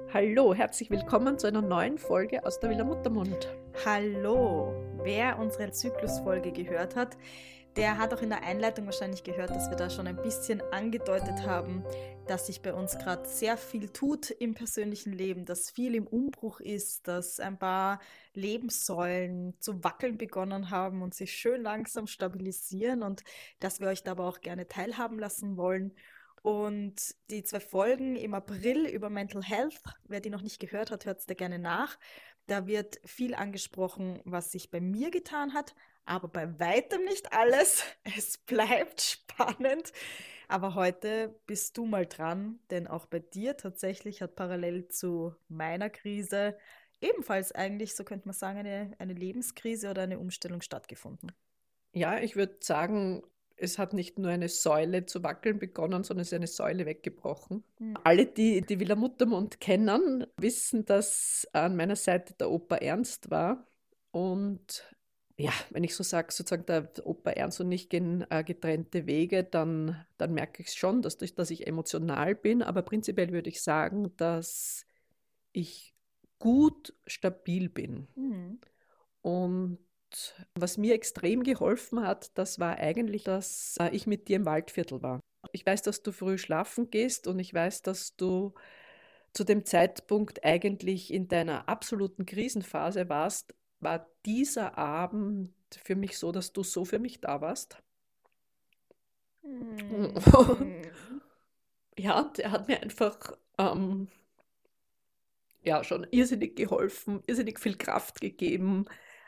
Hallo, herzlich willkommen zu einer neuen Folge aus der Villa Muttermund. Hallo, wer unsere Zyklusfolge gehört hat, der hat auch in der Einleitung wahrscheinlich gehört, dass wir da schon ein bisschen angedeutet haben, dass sich bei uns gerade sehr viel tut im persönlichen Leben, dass viel im Umbruch ist, dass ein paar Lebenssäulen zu wackeln begonnen haben und sich schön langsam stabilisieren und dass wir euch dabei auch gerne teilhaben lassen wollen. Und die 2 Folgen im April über Mental Health, wer die noch nicht gehört hat, hört es da gerne nach. Da wird viel angesprochen, was sich bei mir getan hat, aber bei weitem nicht alles. Es bleibt spannend. Aber heute bist du mal dran, denn auch bei dir tatsächlich hat parallel zu meiner Krise ebenfalls eigentlich, so könnte man sagen, eine Lebenskrise oder eine Umstellung stattgefunden. Ja, ich würde sagen, es hat nicht nur eine Säule zu wackeln begonnen, sondern es ist eine Säule weggebrochen. Hm. Alle, die die Villa Muttermund kennen, wissen, dass an meiner Seite der Opa Ernst war. Und ja, wenn ich so sage, sozusagen der Opa Ernst und ich gehen getrennte Wege, dann merke ich schon, dass ich emotional bin. Aber prinzipiell würde ich sagen, dass ich gut stabil bin. Hm. Und was mir extrem geholfen hat, das war eigentlich, dass ich mit dir im Waldviertel war. Ich weiß, dass du früh schlafen gehst und ich weiß, dass du zu dem Zeitpunkt eigentlich in deiner absoluten Krisenphase warst. War dieser Abend für mich so, dass du so für mich da warst? Und Hm. ja, der hat mir einfach ja, schon irrsinnig geholfen, irrsinnig viel Kraft gegeben,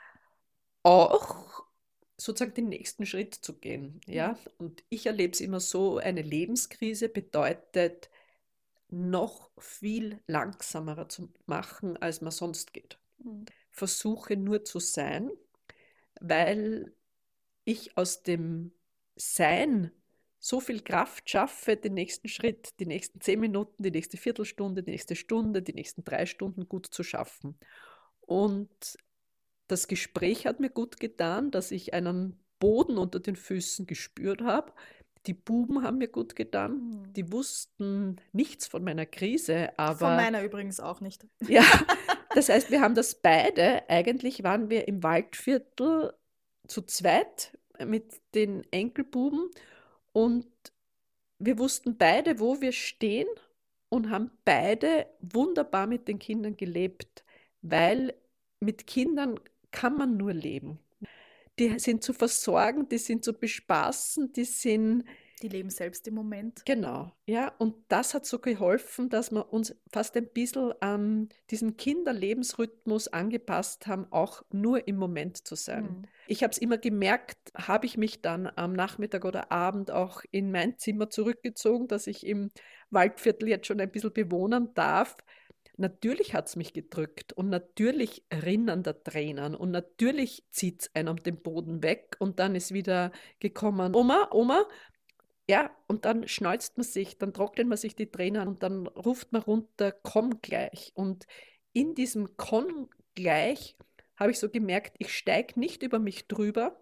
auch sozusagen den nächsten Schritt zu gehen. Ja? Und ich erlebe es immer so, eine Lebenskrise bedeutet, noch viel langsamer zu machen, als man sonst geht. Hm. Versuche nur zu sein, weil ich aus dem Sein so viel Kraft schaffe, den nächsten Schritt, die nächsten 10 Minuten, die nächste Viertelstunde, die nächste Stunde, die nächsten 3 Stunden gut zu schaffen. Und das Gespräch hat mir gut getan, dass ich einen Boden unter den Füßen gespürt habe. Die Buben haben mir gut getan. Hm. Die wussten nichts von meiner Krise, Von aber meiner übrigens auch nicht. ja, das heißt, wir haben das beide, eigentlich waren wir im Waldviertel zu zweit mit den Enkelbuben und wir wussten beide, wo wir stehen und haben beide wunderbar mit den Kindern gelebt, weil mit Kindern kann man nur leben. Die sind zu versorgen, die sind zu bespaßen, die sind Die leben selbst im Moment. genau, ja. Und das hat so geholfen, dass wir uns fast ein bisschen an diesen Kinderlebensrhythmus angepasst haben, auch nur im Moment zu sein. Hm. Ich habe es immer gemerkt, habe ich mich dann am Nachmittag oder Abend auch in mein Zimmer zurückgezogen, dass ich im Waldviertel jetzt schon ein bisschen bewohnen darf. Natürlich hat es mich gedrückt und natürlich rinnen da Tränen und natürlich zieht es einen den Boden weg und dann ist wieder gekommen, Oma, Oma, ja, und dann schneuzt man sich, dann trocknet man sich die Tränen und dann ruft man runter, komm gleich. Und in diesem komm gleich habe ich so gemerkt, ich steige nicht über mich drüber,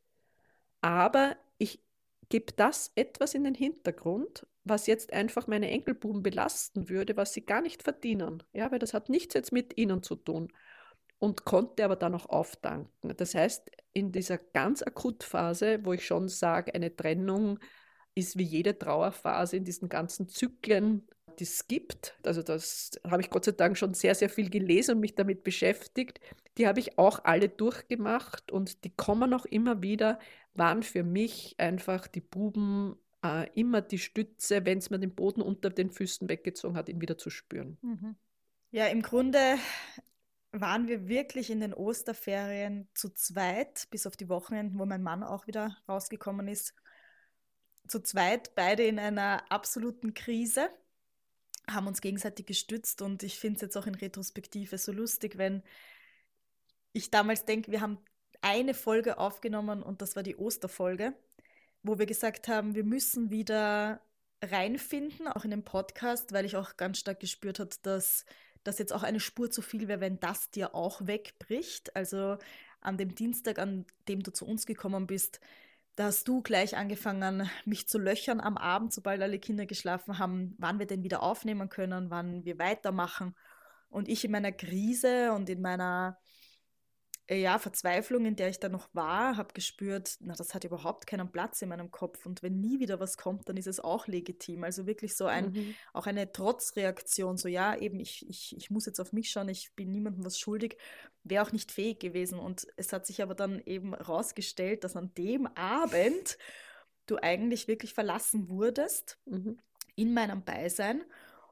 aber ich gebe das etwas in den Hintergrund, was jetzt einfach meine Enkelbuben belasten würde, was sie gar nicht verdienen. Ja, weil das hat nichts jetzt mit ihnen zu tun. Und konnte aber dann auch auftanken. Das heißt, in dieser ganz Akutphase, wo ich schon sage, eine Trennung ist wie jede Trauerphase in diesen ganzen Zyklen, die es gibt. Also das habe ich Gott sei Dank schon sehr, sehr viel gelesen und mich damit beschäftigt. Die habe ich auch alle durchgemacht und die kommen auch immer wieder, waren für mich einfach die Buben immer die Stütze, wenn es mir den Boden unter den Füßen weggezogen hat, ihn wieder zu spüren. Mhm. Ja, im Grunde waren wir wirklich in den Osterferien zu zweit, bis auf die Wochenenden, wo mein Mann auch wieder rausgekommen ist, zu zweit, beide in einer absoluten Krise, haben uns gegenseitig gestützt und ich finde es jetzt auch in Retrospektive so lustig, wenn ich damals denke, wir haben eine Folge aufgenommen und das war die Osterfolge, wo wir gesagt haben, wir müssen wieder reinfinden, auch in den Podcast, weil ich auch ganz stark gespürt habe, dass das jetzt auch eine Spur zu viel wäre, wenn das dir auch wegbricht. Also an dem Dienstag, an dem du zu uns gekommen bist, da hast du gleich angefangen, mich zu löchern am Abend, sobald alle Kinder geschlafen haben, wann wir denn wieder aufnehmen können, wann wir weitermachen. Und ich in meiner Krise und in meiner Verzweiflung, in der ich da noch war, habe gespürt, na, das hat überhaupt keinen Platz in meinem Kopf. Und wenn nie wieder was kommt, dann ist es auch legitim. Also wirklich so Mhm. auch eine Trotzreaktion, so ja, eben, ich muss jetzt auf mich schauen, ich bin niemandem was schuldig, wäre auch nicht fähig gewesen. Und es hat sich aber dann eben rausgestellt, dass an dem Abend du eigentlich wirklich verlassen wurdest Mhm. in meinem Beisein.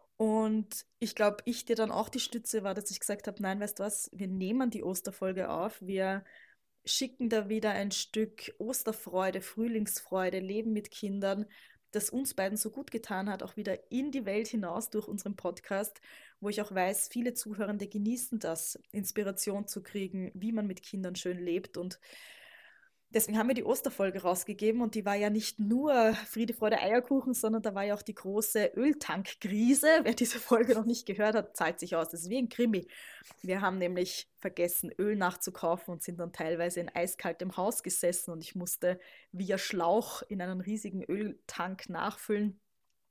Und ich glaube, ich dir dann auch die Stütze war, dass ich gesagt habe, nein, weißt du was, wir nehmen die Osterfolge auf, wir schicken da wieder ein Stück Osterfreude, Frühlingsfreude, Leben mit Kindern, das uns beiden so gut getan hat, auch wieder in die Welt hinaus durch unseren Podcast, wo ich auch weiß, viele Zuhörende genießen das, Inspiration zu kriegen, wie man mit Kindern schön lebt. Und deswegen haben wir die Osterfolge rausgegeben und die war ja nicht nur Friede, Freude, Eierkuchen, sondern da war ja auch die große Öltankkrise. Wer diese Folge noch nicht gehört hat, zahlt sich aus. Das ist wie ein Krimi. Wir haben nämlich vergessen, Öl nachzukaufen und sind dann teilweise in eiskaltem Haus gesessen und ich musste via Schlauch in einen riesigen Öltank nachfüllen.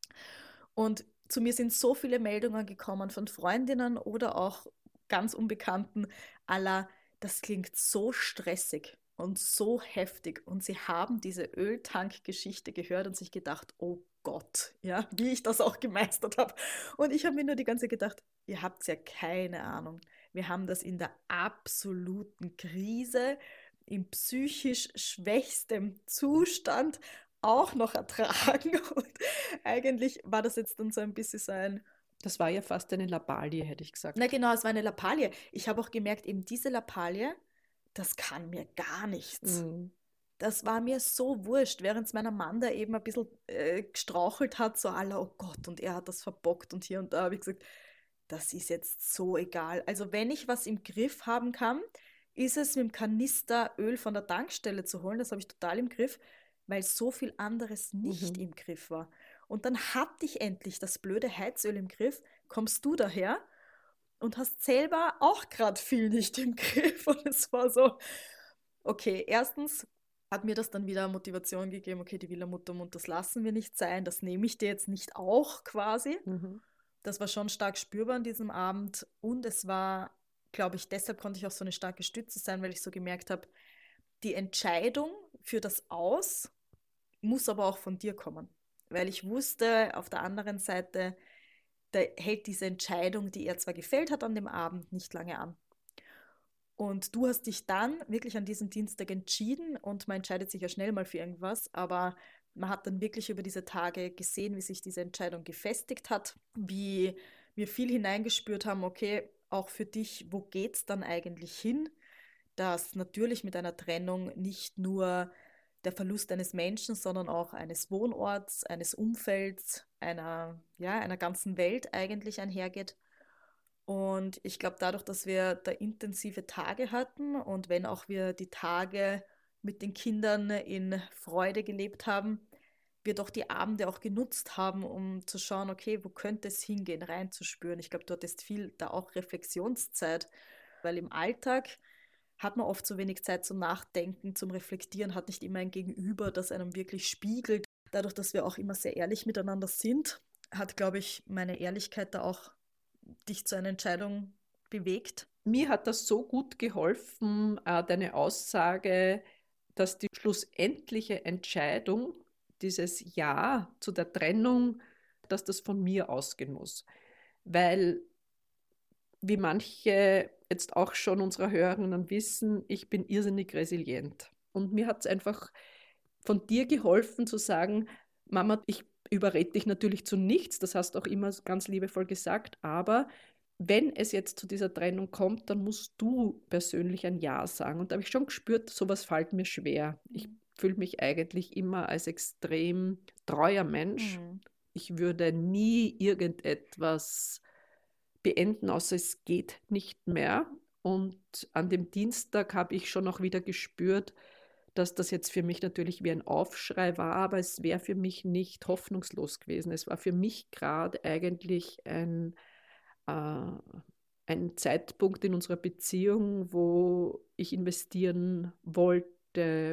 Und zu mir sind so viele Meldungen gekommen von Freundinnen oder auch ganz Unbekannten aller, das klingt so stressig und so heftig. Und sie haben diese Öltank-Geschichte gehört und sich gedacht, oh Gott, ja, wie ich das auch gemeistert habe. Und ich habe mir nur die ganze Zeit gedacht, ihr habt ja keine Ahnung. Wir haben das in der absoluten Krise, in psychisch schwächstem Zustand auch noch ertragen. Und eigentlich war das jetzt dann so ein bisschen so ein, Das war ja fast eine Lappalie, hätte ich na gesagt. genau, es war eine Lappalie. Ich habe auch gemerkt, eben diese Lappalie, das kann mir gar nichts. Mhm. Das war mir so wurscht, während meiner Mann da eben ein bisschen gestrauchelt hat, so aller, oh Gott, und er hat das verbockt und hier und da habe ich gesagt, das ist jetzt so egal. Also wenn ich was im Griff haben kann, ist es mit dem Kanister Öl von der Tankstelle zu holen, das habe ich total im Griff, weil so viel anderes nicht Mhm. im Griff war. Und dann hatte ich endlich das blöde Heizöl im Griff, kommst du daher und hast selber auch gerade viel nicht im Griff. Und es war so, okay, erstens hat mir das dann wieder Motivation gegeben, okay, die Villa Muttermund, das lassen wir nicht sein, das nehme ich dir jetzt nicht auch quasi. Mhm. Das war schon stark spürbar an diesem Abend und es war, glaube ich, deshalb konnte ich auch so eine starke Stütze sein, weil ich so gemerkt habe, die Entscheidung für das Aus muss aber auch von dir kommen. Weil ich wusste, auf der anderen Seite, da hält diese Entscheidung, die er zwar gefällt hat an dem Abend, nicht lange an. Und du hast dich dann wirklich an diesem Dienstag entschieden und man entscheidet sich ja schnell mal für irgendwas, aber man hat dann wirklich über diese Tage gesehen, wie sich diese Entscheidung gefestigt hat, wie wir viel hineingespürt haben, okay, auch für dich, wo geht's dann eigentlich hin? Dass natürlich mit einer Trennung nicht nur der Verlust eines Menschen, sondern auch eines Wohnorts, eines Umfelds, einer ganzen Welt eigentlich einhergeht. Und ich glaube, dadurch, dass wir da intensive Tage hatten und wenn auch wir die Tage mit den Kindern in Freude gelebt haben, wir doch die Abende auch genutzt haben, um zu schauen, okay, wo könnte es hingehen, reinzuspüren. Ich glaube, dort ist viel da auch Reflexionszeit, weil im Alltag hat man oft so wenig Zeit zum Nachdenken, zum Reflektieren, hat nicht immer ein Gegenüber, das einem wirklich spiegelt. Dadurch, dass wir auch immer sehr ehrlich miteinander sind, hat, glaube ich, meine Ehrlichkeit da auch dich zu einer Entscheidung bewegt? Mir hat das so gut geholfen, deine Aussage, dass die schlussendliche Entscheidung, dieses Ja zu der Trennung, dass das von mir ausgehen muss. Weil, wie manche jetzt auch schon unserer Hörerinnen wissen, ich bin irrsinnig resilient. Und mir hat es einfach von dir geholfen zu sagen, Mama, ich überrede dich natürlich zu nichts, das hast du auch immer ganz liebevoll gesagt, aber wenn es jetzt zu dieser Trennung kommt, dann musst du persönlich ein Ja sagen. Und da habe ich schon gespürt, sowas fällt mir schwer. Ich fühle mich eigentlich immer als extrem treuer Mensch. Mhm. Ich würde nie irgendetwas beenden, außer es geht nicht mehr. Und an dem Dienstag habe ich schon auch wieder gespürt, dass das jetzt für mich natürlich wie ein Aufschrei war, aber es wäre für mich nicht hoffnungslos gewesen. Es war für mich gerade eigentlich äh, ein Zeitpunkt in unserer Beziehung, wo ich investieren wollte,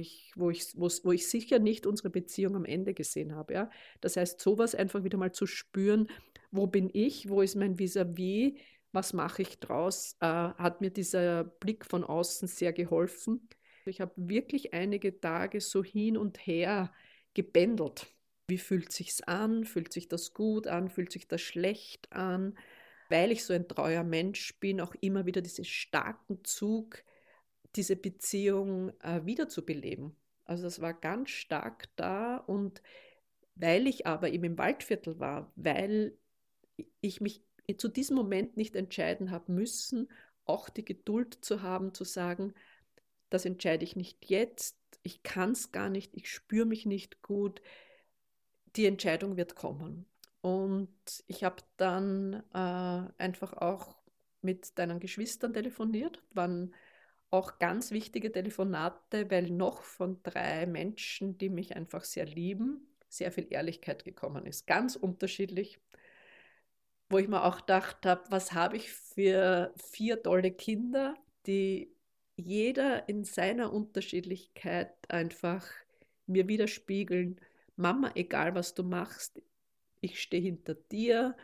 wo ich sicher nicht unsere Beziehung am Ende gesehen habe. Ja? Das heißt, sowas einfach wieder mal zu spüren, wo bin ich, wo ist mein Vis-à-vis, was mache ich draus, hat mir dieser Blick von außen sehr geholfen. Ich habe wirklich einige Tage so hin und her gebändelt. Wie fühlt sich's an? Fühlt sich das gut an? Fühlt sich das schlecht an? Weil ich so ein treuer Mensch bin, auch immer wieder diesen starken Zug, diese Beziehung wiederzubeleben. Also das war ganz stark da, und weil ich aber eben im Waldviertel war, weil ich mich zu diesem Moment nicht entscheiden habe müssen, auch die Geduld zu haben, zu sagen, das entscheide ich nicht jetzt, ich kann es gar nicht, ich spüre mich nicht gut, die Entscheidung wird kommen. Und ich habe dann einfach auch mit deinen Geschwistern telefoniert, waren auch ganz wichtige Telefonate, weil noch von 3 Menschen, die mich einfach sehr lieben, sehr viel Ehrlichkeit gekommen ist. Ganz unterschiedlich, wo ich mir auch gedacht habe, was habe ich für 4 tolle Kinder, die jeder in seiner Unterschiedlichkeit einfach mir widerspiegeln: Mama, egal was du machst, ich stehe hinter dir,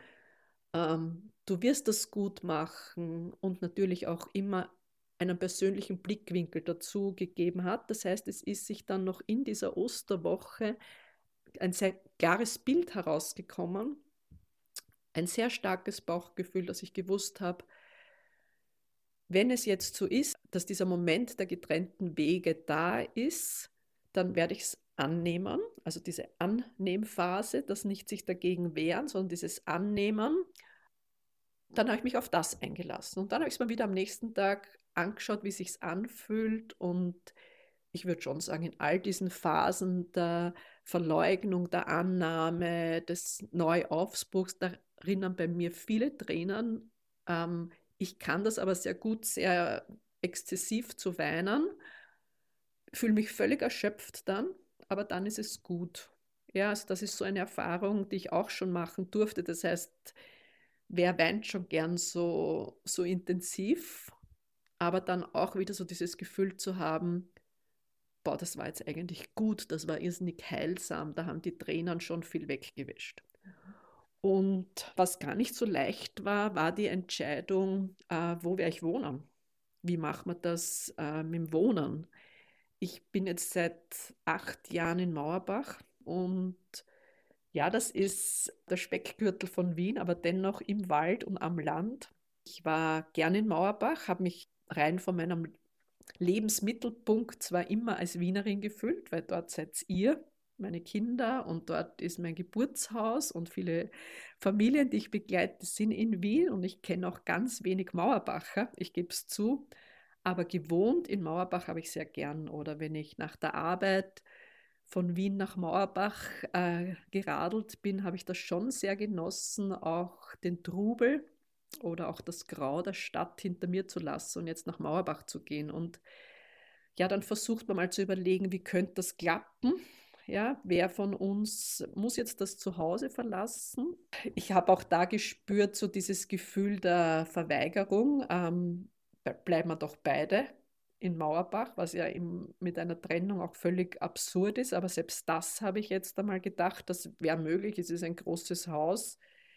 du wirst das gut machen, und natürlich auch immer einen persönlichen Blickwinkel dazu gegeben hat. Das heißt, es ist sich dann noch in dieser Osterwoche ein sehr klares Bild herausgekommen, ein sehr starkes Bauchgefühl, dass ich gewusst habe, wenn es jetzt so ist, dass dieser Moment der getrennten Wege da ist, dann werde ich es annehmen, also diese Annehmphase, das nicht sich dagegen wehren, sondern dieses Annehmen. Dann habe ich mich auf das eingelassen, und dann habe ich es mir wieder am nächsten Tag angeschaut, wie es sich anfühlt, und ich würde schon sagen, in all diesen Phasen der Verleugnung, der Annahme, des Neuaufbruchs, da rinnen bei mir viele Tränen. Ich kann das aber sehr gut, sehr exzessiv zu weinen, fühle mich völlig erschöpft dann, aber dann ist es gut. Ja, also das ist so eine Erfahrung, die ich auch schon machen durfte. Das heißt, wer weint schon gern so intensiv, aber dann auch wieder so dieses Gefühl zu haben, boah, das war jetzt eigentlich gut, das war irrsinnig heilsam, da haben die Tränen schon viel weggewischt. Und was gar nicht so leicht war, war die Entscheidung, wo werde ich wohnen? Wie macht man das mit dem Wohnen? Ich bin jetzt seit 8 Jahren in Mauerbach, und ja, das ist der Speckgürtel von Wien, aber dennoch im Wald und am Land. Ich war gern in Mauerbach, habe mich rein von meinem Lebensmittelpunkt zwar immer als Wienerin gefühlt, weil dort seid ihr, meine Kinder, und dort ist mein Geburtshaus, und viele Familien, die ich begleite, sind in Wien, und ich kenne auch ganz wenig Mauerbacher, ich gebe es zu, aber gewohnt in Mauerbach habe ich sehr gern. Oder wenn ich nach der Arbeit von Wien nach Mauerbach geradelt bin, habe ich das schon sehr genossen, auch den Trubel oder auch das Grau der Stadt hinter mir zu lassen und jetzt nach Mauerbach zu gehen. Und ja, dann versucht man mal zu überlegen, wie könnte das klappen? Ja, wer von uns muss jetzt das Zuhause verlassen? Ich habe auch da gespürt, so dieses Gefühl der Verweigerung. Bleiben wir doch beide in Mauerbach, was ja mit einer Trennung auch völlig absurd ist. Aber selbst das habe ich jetzt einmal gedacht, das wäre möglich. Es ist ein großes Haus.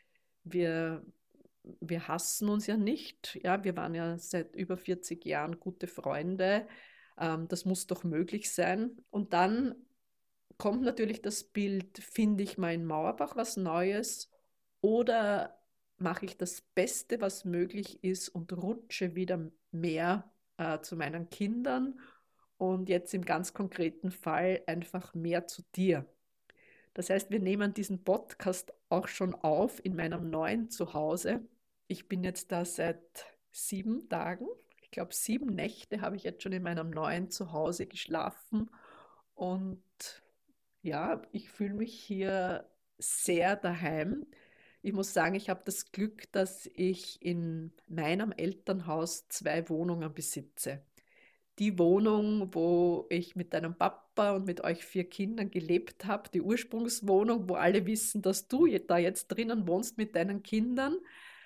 Wir, wir hassen uns ja nicht. Ja, wir waren ja seit über 40 Jahren gute Freunde. Das muss doch möglich sein. Und dann kommt natürlich das Bild, finde ich mal in Mauerbach was Neues, oder mache ich das Beste, was möglich ist, und rutsche wieder mehr zu meinen Kindern, und jetzt im ganz konkreten Fall einfach mehr zu dir. Das heißt, wir nehmen diesen Podcast auch schon auf in meinem neuen Zuhause. Ich bin jetzt da seit 7 Tagen. Ich glaube, 7 Nächte habe ich jetzt schon in meinem neuen Zuhause geschlafen, und ja, ich fühle mich hier sehr daheim. Ich muss sagen, ich habe das Glück, dass ich in meinem Elternhaus 2 Wohnungen besitze. Die Wohnung, wo ich mit deinem Papa und mit euch 4 Kindern gelebt habe, die Ursprungswohnung, wo alle wissen, dass du da jetzt drinnen wohnst mit deinen Kindern,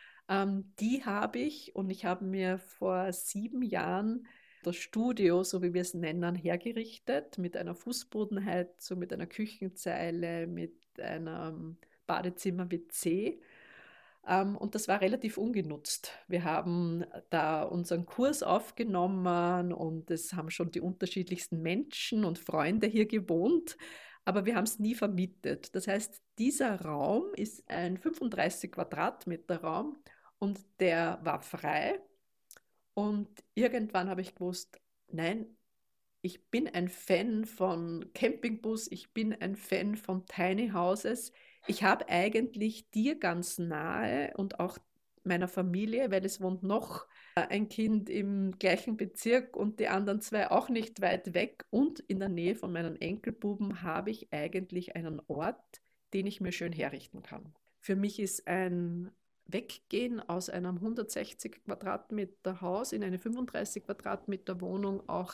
die habe ich, und ich habe mir vor 7 Jahren das Studio, so wie wir es nennen, hergerichtet, mit einer Fußbodenheizung, mit einer Küchenzeile, mit einem Badezimmer-WC. Und das war relativ ungenutzt. Wir haben da unseren Kurs aufgenommen und es haben schon die unterschiedlichsten Menschen und Freunde hier gewohnt, aber wir haben es nie vermietet. Das heißt, dieser Raum ist ein 35 Quadratmeter Raum und der war frei. Und irgendwann habe ich gewusst, nein, ich bin ein Fan von Campingbus, ich bin ein Fan von Tiny Houses. Ich habe eigentlich dir ganz nahe und auch meiner Familie, weil es wohnt noch ein Kind im gleichen Bezirk und die anderen zwei auch nicht weit weg. Und in der Nähe von meinen Enkelbuben habe ich eigentlich einen Ort, den ich mir schön herrichten kann. Für mich ist ein Weggehen aus einem 160 Quadratmeter Haus in eine 35 Quadratmeter Wohnung auch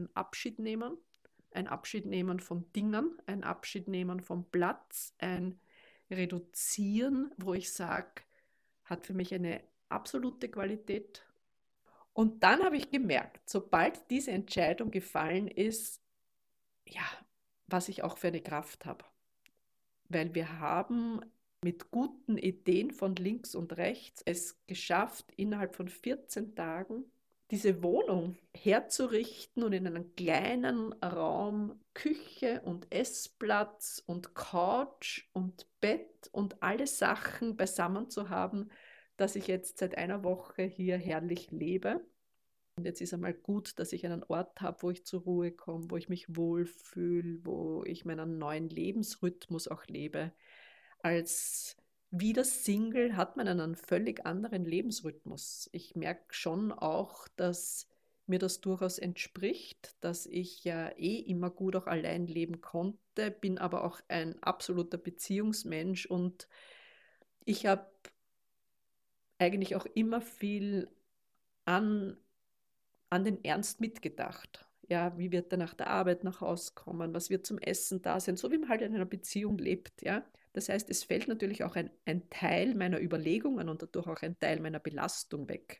ein Abschied nehmen von Dingen, ein Abschied nehmen vom Platz, ein Reduzieren, wo ich sage, hat für mich eine absolute Qualität. Und dann habe ich gemerkt, sobald diese Entscheidung gefallen ist, ja, was ich auch für eine Kraft habe. Weil wir haben mit guten Ideen von links und rechts es geschafft, innerhalb von 14 Tagen diese Wohnung herzurichten und in einem kleinen Raum Küche und Essplatz und Couch und Bett und alle Sachen beisammen zu haben, dass ich jetzt seit einer Woche hier herrlich lebe. Und jetzt ist einmal gut, dass ich einen Ort habe, wo ich zur Ruhe komme, wo ich mich wohlfühle, wo ich meinen neuen Lebensrhythmus auch lebe. Als wieder Single hat man einen völlig anderen Lebensrhythmus. Ich merke schon auch, dass mir das durchaus entspricht, dass ich ja immer gut auch allein leben konnte, bin aber auch ein absoluter Beziehungsmensch und ich habe eigentlich auch immer viel an an den Ernst mitgedacht. Ja, wie wird er nach der Arbeit nach Hause kommen? Was wird zum Essen da sein? So wie man halt in einer Beziehung lebt. Ja? Das heißt, es fällt natürlich auch ein Teil meiner Überlegungen und dadurch auch ein Teil meiner Belastung weg.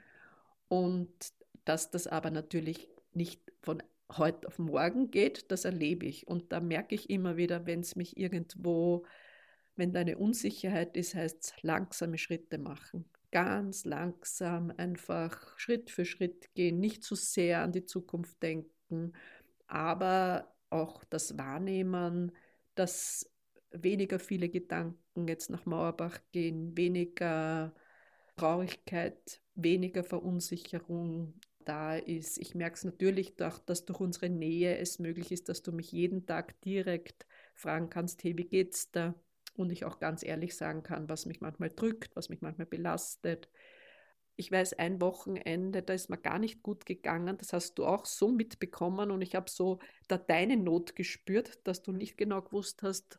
Und dass das aber natürlich nicht von heute auf morgen geht, das erlebe ich. Und da merke ich immer wieder, wenn es mich irgendwo, wenn da eine Unsicherheit ist, heißt es langsame Schritte machen. Ganz langsam, einfach Schritt für Schritt gehen, nicht zu sehr an die Zukunft denken, aber auch das Wahrnehmen, dass weniger viele Gedanken jetzt nach Mauerbach gehen, weniger Traurigkeit, weniger Verunsicherung da ist. Ich merke es natürlich, dass durch unsere Nähe es möglich ist, dass du mich jeden Tag direkt fragen kannst, hey, wie geht's da? Und ich auch ganz ehrlich sagen kann, was mich manchmal drückt, was mich manchmal belastet. Ich weiß, ein Wochenende, da ist mir gar nicht gut gegangen. Das hast du auch so mitbekommen und ich habe so da deine Not gespürt, dass du nicht genau gewusst hast,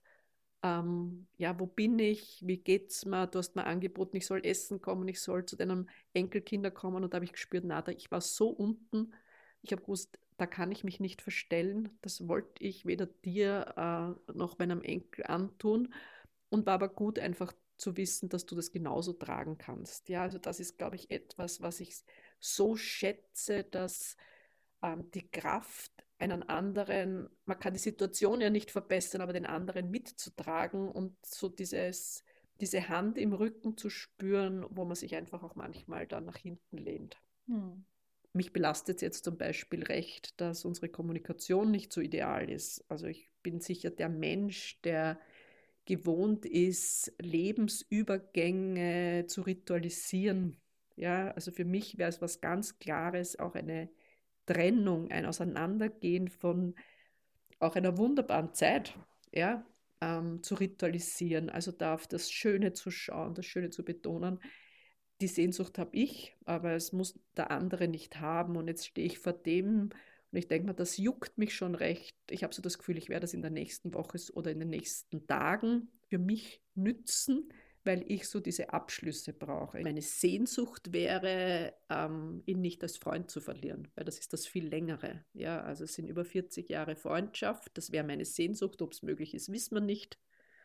ja, wo bin ich, wie geht's mir, du hast mir angeboten, ich soll essen kommen, ich soll zu deinem Enkelkinder kommen und da habe ich gespürt, na, ich war so unten, ich habe gewusst, da kann ich mich nicht verstellen, das wollte ich weder dir noch meinem Enkel antun und war aber gut einfach zu wissen, dass du das genauso tragen kannst. Ja, also das ist, glaube ich, etwas, was ich so schätze, dass die Kraft, einen anderen, man kann die Situation ja nicht verbessern, aber den anderen mitzutragen und so diese Hand im Rücken zu spüren, wo man sich einfach auch manchmal dann nach hinten lehnt. Mich belastet es jetzt zum Beispiel recht, dass unsere Kommunikation nicht so ideal ist. Also ich bin sicher der Mensch, der gewohnt ist, Lebensübergänge zu ritualisieren. Ja, also für mich wäre es was ganz Klares, auch eine Trennung, ein Auseinandergehen von auch einer wunderbaren Zeit, ja, zu ritualisieren, also da auf das Schöne zu schauen, das Schöne zu betonen. Die Sehnsucht habe ich, aber es muss der andere nicht haben. Und jetzt stehe ich vor dem und ich denke mir, das juckt mich schon recht. Ich habe so das Gefühl, ich werde das in der nächsten Woche oder in den nächsten Tagen für mich nützen, weil ich so diese Abschlüsse brauche. Meine Sehnsucht wäre, ihn nicht als Freund zu verlieren, weil das ist das viel längere. Ja, also es sind über 40 Jahre Freundschaft. Das wäre meine Sehnsucht. Ob es möglich ist, wissen wir nicht.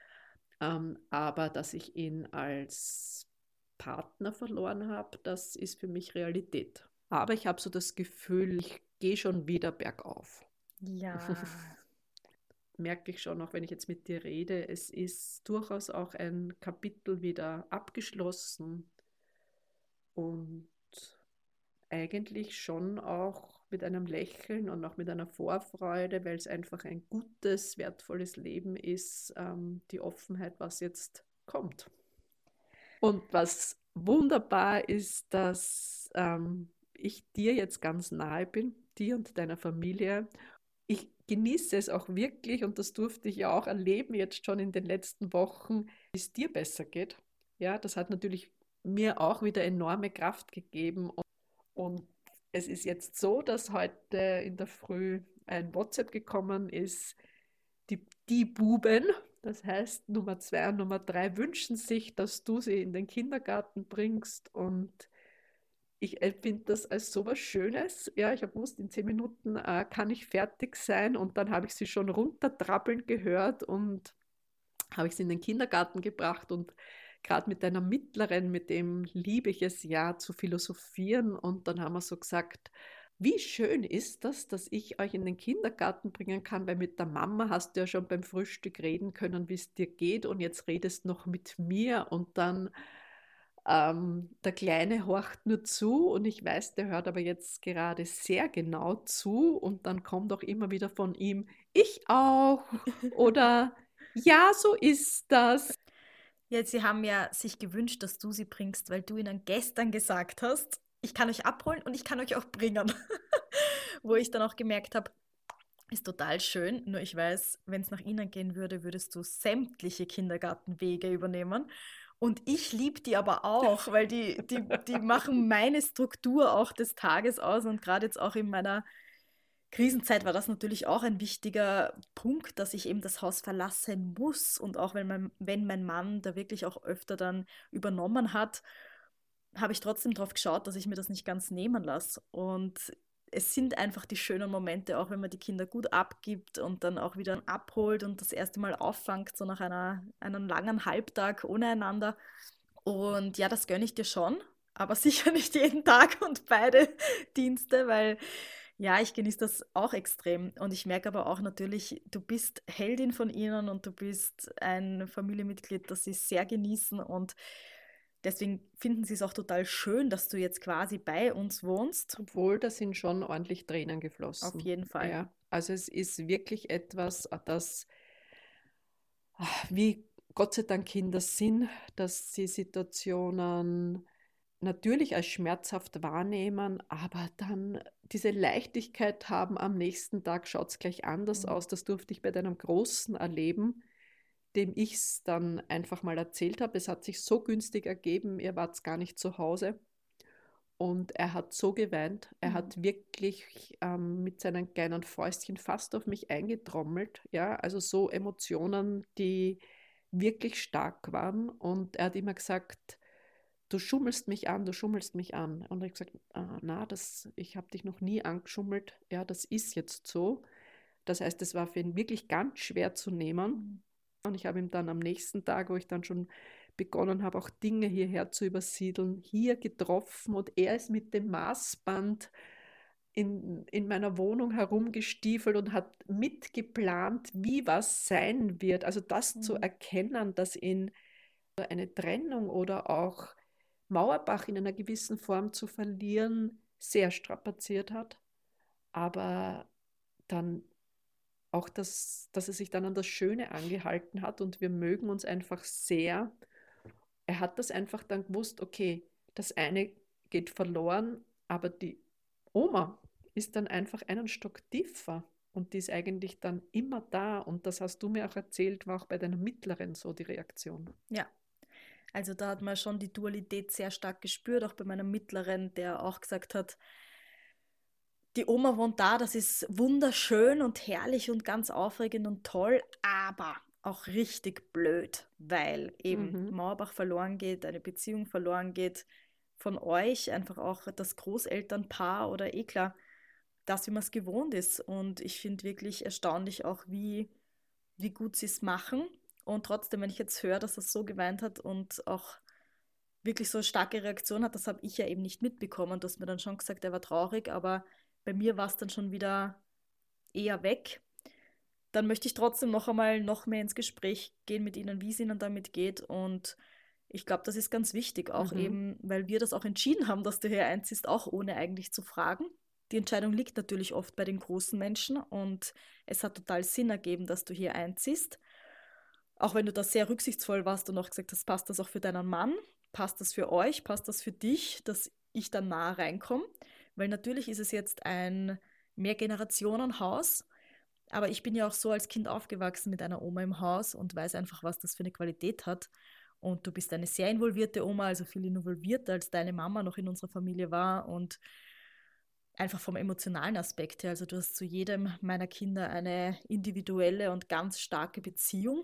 Aber dass ich ihn als Partner verloren habe, das ist für mich Realität. Aber ich habe so das Gefühl, ich gehe schon wieder bergauf. Ja, merke ich schon, auch wenn ich jetzt mit dir rede, es ist durchaus auch ein Kapitel wieder abgeschlossen und eigentlich schon auch mit einem Lächeln und auch mit einer Vorfreude, weil es einfach ein gutes, wertvolles Leben ist, die Offenheit, was jetzt kommt. Und was wunderbar ist, dass ich dir jetzt ganz nahe bin, dir und deiner Familie. Ich genieße es auch wirklich und das durfte ich ja auch erleben jetzt schon in den letzten Wochen, wie es dir besser geht. Ja, das hat natürlich mir auch wieder enorme Kraft gegeben und es ist jetzt so, dass heute in der Früh ein WhatsApp gekommen ist, die Buben, das heißt Nummer 2 und Nummer 3 wünschen sich, dass du sie in den Kindergarten bringst und ich empfinde das als so was Schönes. Ja, ich habe gewusst, in 10 Minuten kann ich fertig sein und dann habe ich sie schon runtertrappeln gehört und habe ich sie in den Kindergarten gebracht und gerade mit einer Mittleren, mit dem liebe ich es ja zu philosophieren und dann haben wir so gesagt, wie schön ist das, dass ich euch in den Kindergarten bringen kann, weil mit der Mama hast du ja schon beim Frühstück reden können, wie es dir geht und jetzt redest noch mit mir und dann der Kleine horcht nur zu und ich weiß, der hört aber jetzt gerade sehr genau zu und dann kommt auch immer wieder von ihm, ich auch oder ja, so ist das. Ja, sie haben ja sich gewünscht, dass du sie bringst, weil du ihnen gestern gesagt hast, ich kann euch abholen und ich kann euch auch bringen. Wo ich dann auch gemerkt habe, ist total schön, nur ich weiß, wenn es nach ihnen gehen würde, würdest du sämtliche Kindergartenwege übernehmen. Und ich liebe die aber auch, weil die machen meine Struktur auch des Tages aus. Und gerade jetzt auch in meiner Krisenzeit war das natürlich auch ein wichtiger Punkt, dass ich eben das Haus verlassen muss. Und auch wenn mein Mann da wirklich auch öfter dann übernommen hat, habe ich trotzdem darauf geschaut, dass ich mir das nicht ganz nehmen lasse. Und es sind einfach die schönen Momente, auch wenn man die Kinder gut abgibt und dann auch wieder abholt und das erste Mal auffangt, so nach einem langen Halbtag ohne einander. Und ja, das gönne ich dir schon, aber sicher nicht jeden Tag und beide Dienste, weil ja, ich genieße das auch extrem. Und ich merke aber auch natürlich, du bist Heldin von ihnen und du bist ein Familienmitglied, das sie sehr genießen. Und deswegen finden sie es auch total schön, dass du jetzt quasi bei uns wohnst. Obwohl, da sind schon ordentlich Tränen Auf geflossen. jeden Fall. Ja, also es ist wirklich etwas, das, wie Gott sei Dank Kinder sind, dass sie Situationen natürlich als schmerzhaft wahrnehmen, aber dann diese Leichtigkeit haben, am nächsten Tag schaut es gleich anders Mhm. aus. Das durfte ich bei deinem Großen erleben, dem ich es dann einfach mal erzählt habe. Es hat sich so günstig ergeben, ihr wart gar nicht zu Hause. Und er hat so geweint, er Mhm. hat wirklich mit seinen kleinen Fäustchen fast auf mich eingetrommelt. Ja, also so Emotionen, die wirklich stark waren. Und er hat immer gesagt, du schummelst mich an, du schummelst mich an. Und ich habe gesagt, na, ich habe dich noch nie angeschummelt. Ja, das ist jetzt so. Das heißt, es war für ihn wirklich ganz schwer zu nehmen. Mhm. Und ich habe ihm dann am nächsten Tag, wo ich dann schon begonnen habe, auch Dinge hierher zu übersiedeln, hier getroffen und er ist mit dem Maßband in meiner Wohnung herumgestiefelt und hat mitgeplant, wie was sein wird. Also das zu Mhm. erkennen, dass ihn eine Trennung oder auch Mauerbach in einer gewissen Form zu verlieren, sehr strapaziert hat. Aber dann auch, dass er sich dann an das Schöne angehalten hat und wir mögen uns einfach sehr. Er hat das einfach dann gewusst, okay, das eine geht verloren, aber die Oma ist dann einfach einen Stock tiefer und die ist eigentlich dann immer da und das hast du mir auch erzählt, war auch bei deiner Mittleren so die Reaktion. Ja, also da hat man schon die Dualität sehr stark gespürt, auch bei meinem Mittleren, der auch gesagt hat, die Oma wohnt da, das ist wunderschön und herrlich und ganz aufregend und toll, aber auch richtig blöd, weil eben Mhm. Mauerbach verloren geht, eine Beziehung verloren geht von euch, einfach auch das Großelternpaar oder eh klar, das, wie man es gewohnt ist. Und ich finde wirklich erstaunlich auch, wie gut sie es machen. Und trotzdem, wenn ich jetzt höre, dass er so geweint hat und auch wirklich so eine starke Reaktion hat, das habe ich ja eben nicht mitbekommen. Du hast mir dann schon gesagt, er war traurig, aber bei mir war es dann schon wieder eher weg. dann möchte ich trotzdem noch einmal noch mehr ins Gespräch gehen mit ihnen, wie es ihnen damit geht. Und ich glaube, das ist ganz wichtig, auch Mhm. eben, weil wir das auch entschieden haben, dass du hier einziehst, auch ohne eigentlich zu fragen. Die Entscheidung liegt natürlich oft bei den großen Menschen und es hat total Sinn ergeben, dass du hier einziehst. Auch wenn du da sehr rücksichtsvoll warst und auch gesagt hast, passt das auch für deinen Mann? Passt das für euch? Passt das für dich, dass ich da nah reinkomme? Weil natürlich ist es jetzt ein Mehrgenerationenhaus, aber ich bin ja auch so als Kind aufgewachsen mit einer Oma im Haus und weiß einfach, was das für eine Qualität hat. Und du bist eine sehr involvierte Oma, also viel involvierter als deine Mama noch in unserer Familie war und einfach vom emotionalen Aspekt her. Also du hast zu jedem meiner Kinder eine individuelle und ganz starke Beziehung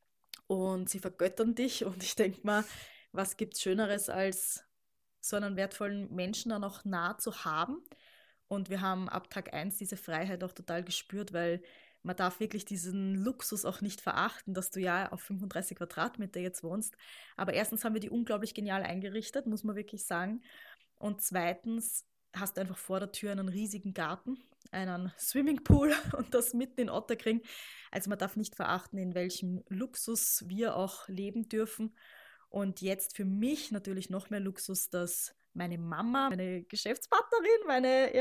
und sie vergöttern dich und ich denke mal, was gibt es Schöneres als so einen wertvollen Menschen dann auch nah zu haben. Und wir haben ab Tag eins diese Freiheit auch total gespürt, weil man darf wirklich diesen Luxus auch nicht verachten, dass du ja auf 35 Quadratmeter jetzt wohnst. Aber erstens haben wir die unglaublich genial eingerichtet, muss man wirklich sagen. Und zweitens hast du einfach vor der Tür einen riesigen Garten, einen Swimmingpool und das mitten in Otterkring. Also man darf nicht verachten, in welchem Luxus wir auch leben dürfen. Und jetzt für mich natürlich noch mehr Luxus, dass meine Mama, meine Geschäftspartnerin, meine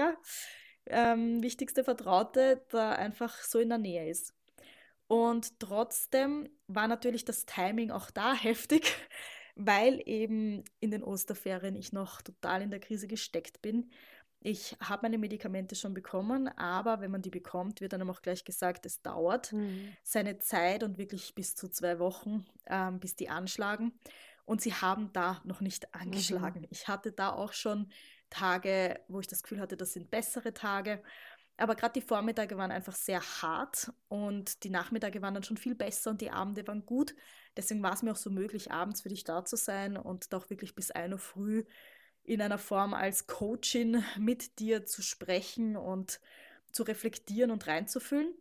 wichtigste Vertraute da einfach so in der Nähe ist. Und trotzdem war natürlich das Timing auch da heftig, weil eben in den Osterferien ich noch total in der Krise gesteckt bin. Ich habe meine Medikamente schon bekommen, aber wenn man die bekommt, wird dann auch gleich gesagt, es dauert Mhm. seine Zeit und wirklich bis zu 2 Wochen, bis die anschlagen. Und sie haben da noch nicht Mhm. angeschlagen. Ich hatte da auch schon Tage, wo ich das Gefühl hatte, das sind bessere Tage. Aber gerade die Vormittage waren einfach sehr hart und die Nachmittage waren dann schon viel besser und die Abende waren gut. Deswegen war es mir auch so möglich, abends für dich da zu sein und auch wirklich bis 1 Uhr früh in einer Form als Coachin mit dir zu sprechen und zu reflektieren und reinzufühlen.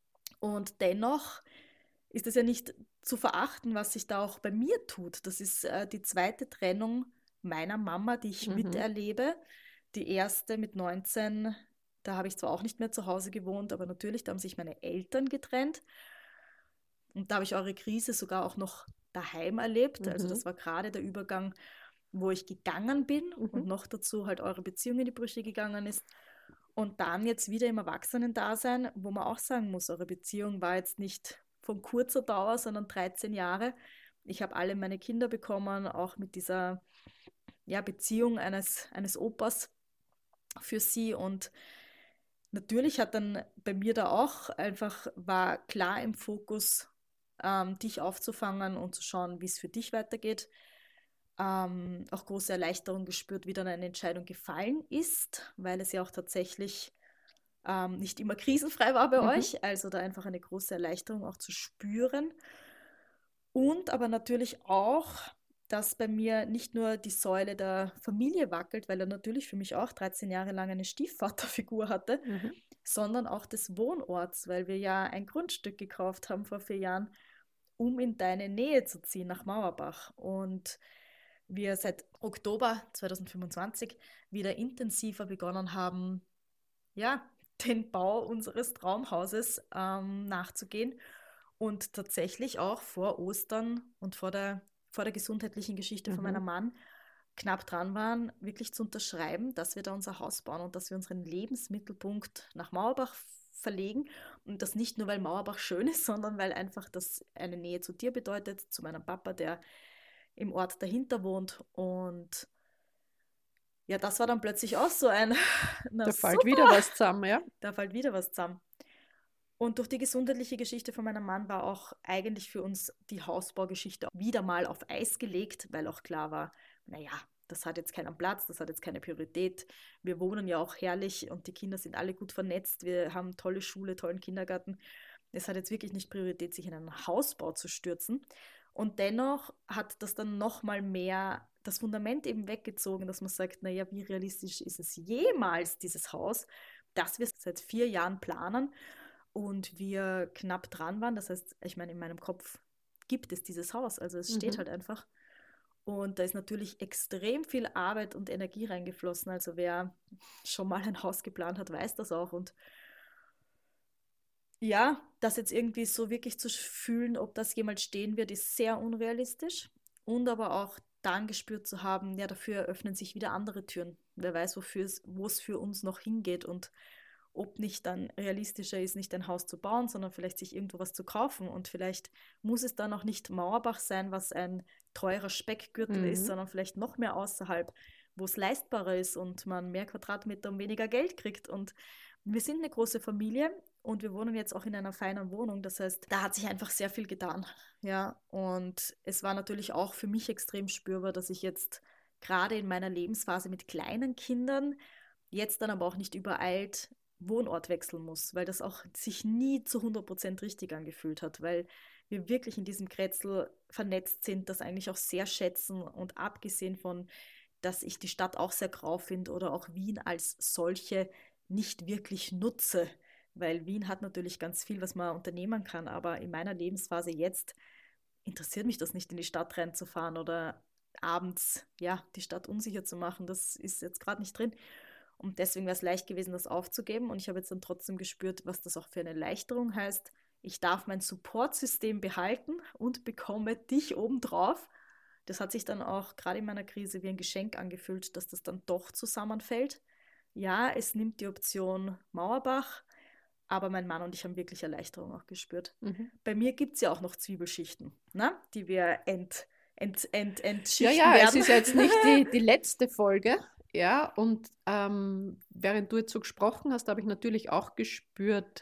Und dennoch ist es ja nicht zu verachten, was sich da auch bei mir tut. Das ist die zweite Trennung meiner Mama, die ich Mhm. miterlebe. Die erste mit 19, da habe ich zwar auch nicht mehr zu Hause gewohnt, aber natürlich, da haben sich meine Eltern getrennt. Und da habe ich eure Krise sogar auch noch daheim erlebt. Also Mhm. das war gerade der Übergang, wo ich gegangen bin und Mhm. noch dazu halt eure Beziehung in die Brüche gegangen ist. Und dann jetzt wieder im Erwachsenen-Dasein, wo man auch sagen muss, eure Beziehung war jetzt nicht von kurzer Dauer, sondern 13 Jahre. Ich habe alle meine Kinder bekommen, auch mit dieser Beziehung eines Opas für sie. Und natürlich hat dann bei mir da auch einfach, war klar im Fokus, dich aufzufangen und zu schauen, wie es für dich weitergeht. Auch große Erleichterung gespürt, wie dann eine Entscheidung gefallen ist, weil es ja auch tatsächlich nicht immer krisenfrei war bei Mhm. euch. Also da einfach eine große Erleichterung auch zu spüren. Und aber natürlich auch, dass bei mir nicht nur die Säule der Familie wackelt, weil er natürlich für mich auch 13 Jahre lang eine Stiefvaterfigur hatte, Mhm. sondern auch des Wohnorts, weil wir ja ein Grundstück gekauft haben vor 4 Jahren, um in deine Nähe zu ziehen, nach Mauerbach. Und wir seit Oktober 2025 wieder intensiver begonnen haben, ja, den Bau unseres Traumhauses nachzugehen und tatsächlich auch vor Ostern und vor der gesundheitlichen Geschichte von Mhm. meinem Mann knapp dran waren, wirklich zu unterschreiben, dass wir da unser Haus bauen und dass wir unseren Lebensmittelpunkt nach Mauerbach verlegen. Und das nicht nur, weil Mauerbach schön ist, sondern weil einfach das eine Nähe zu dir bedeutet, zu meinem Papa, der im Ort dahinter wohnt. Und ja, das war dann plötzlich auch so ein, na Da fällt super, wieder was zusammen, ja? da fällt wieder was zusammen. Und durch die gesundheitliche Geschichte von meinem Mann war auch eigentlich für uns die Hausbaugeschichte wieder mal auf Eis gelegt, weil auch klar war, naja, das hat jetzt keinen Platz, das hat jetzt keine Priorität. Wir wohnen ja auch herrlich und die Kinder sind alle gut vernetzt. Wir haben tolle Schule, tollen Kindergarten. Es hat jetzt wirklich nicht Priorität, sich in einen Hausbau zu stürzen. Und dennoch hat das dann nochmal mehr das Fundament eben weggezogen, dass man sagt, naja, wie realistisch ist es jemals, dieses Haus, das wir seit 4 Jahren planen und wir knapp dran waren. Das heißt, ich meine, in meinem Kopf gibt es dieses Haus, also es steht Mhm. halt einfach. Und da ist natürlich extrem viel Arbeit und Energie reingeflossen. Also wer schon mal ein Haus geplant hat, weiß das auch. Und Ja, das jetzt irgendwie so wirklich zu fühlen, ob das jemals stehen wird, ist sehr unrealistisch. Und aber auch dann gespürt zu haben, ja, dafür eröffnen sich wieder andere Türen. Wer weiß, wo es für uns noch hingeht und ob nicht dann realistischer ist, nicht ein Haus zu bauen, sondern vielleicht sich irgendwo was zu kaufen. Und vielleicht muss es dann auch nicht Mauerbach sein, was ein teurer Speckgürtel ist, Mhm. sondern vielleicht noch mehr außerhalb, wo es leistbarer ist und man mehr Quadratmeter und weniger Geld kriegt. Und wir sind eine große Familie und wir wohnen jetzt auch in einer feinen Wohnung. Das heißt, da hat sich einfach sehr viel getan. Ja, und es war natürlich auch für mich extrem spürbar, dass ich jetzt gerade in meiner Lebensphase mit kleinen Kindern jetzt dann aber auch nicht übereilt Wohnort wechseln muss, weil das auch sich nie zu 100% richtig angefühlt hat, weil wir wirklich in diesem Kretzel vernetzt sind, das eigentlich auch sehr schätzen und abgesehen von, dass ich die Stadt auch sehr grau finde oder auch Wien als solche nicht wirklich nutze, weil Wien hat natürlich ganz viel, was man unternehmen kann, aber in meiner Lebensphase jetzt interessiert mich das nicht, in die Stadt reinzufahren oder abends, ja, die Stadt unsicher zu machen. Das ist jetzt gerade nicht drin. Und deswegen wäre es leicht gewesen, das aufzugeben. Und ich habe jetzt dann trotzdem gespürt, was das auch für eine Erleichterung heißt. Ich darf mein Supportsystem behalten und bekomme dich obendrauf. Das hat sich dann auch gerade in meiner Krise wie ein Geschenk angefühlt, dass das dann doch zusammenfällt. Ja, es nimmt die Option Mauerbach, aber mein Mann und ich haben wirklich Erleichterung auch gespürt. Mhm. Bei mir gibt es ja auch noch Zwiebelschichten, ne? Die wir Ja, entschichten ja, es werden. ist ja jetzt nicht die letzte Folge, ja, und während du jetzt so gesprochen hast, habe ich natürlich auch gespürt,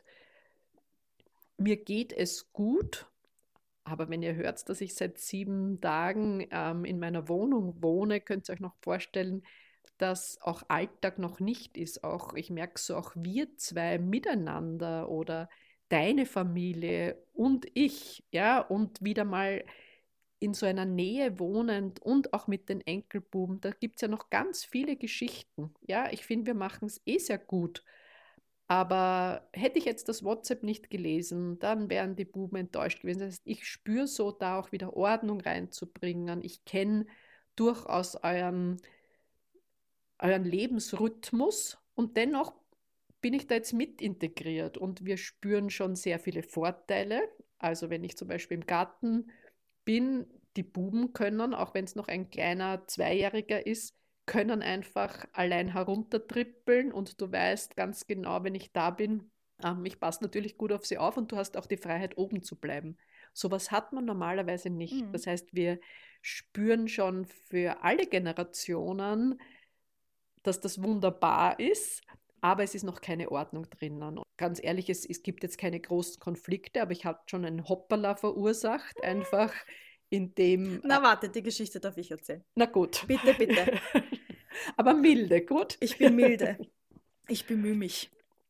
mir geht es gut, aber wenn ihr hört, dass ich seit 7 Tagen in meiner Wohnung wohne, könnt ihr euch noch vorstellen, dass auch Alltag noch nicht ist. Auch ich merke so, auch wir zwei miteinander oder deine Familie und ich, ja, und wieder mal in so einer Nähe wohnend und auch mit den Enkelbuben, da gibt es ja noch ganz viele Geschichten. Ja, ich finde, wir machen es eh sehr gut. Aber hätte ich jetzt das WhatsApp nicht gelesen, dann wären die Buben enttäuscht gewesen. Das heißt, ich spüre so, da auch wieder Ordnung reinzubringen. Ich kenne durchaus euren Lebensrhythmus und dennoch bin ich da jetzt mit integriert und wir spüren schon sehr viele Vorteile. Also wenn ich zum Beispiel im Garten bin, die Buben können, auch wenn es noch ein kleiner Zweijähriger ist, können einfach allein heruntertrippeln und du weißt ganz genau, wenn ich da bin, ich passe natürlich gut auf sie auf und du hast auch die Freiheit, oben zu bleiben. Sowas hat man normalerweise nicht. Mhm. Das heißt, wir spüren schon für alle Generationen, dass das wunderbar ist, aber es ist noch keine Ordnung drinnen. Und ganz ehrlich, es gibt jetzt keine großen Konflikte, aber ich habe schon einen Hoppala verursacht, einfach in dem, Na, warte, die Geschichte darf ich erzählen. na gut, Bitte, bitte. aber milde, gut. Ich bin milde. Ich bemühe mich.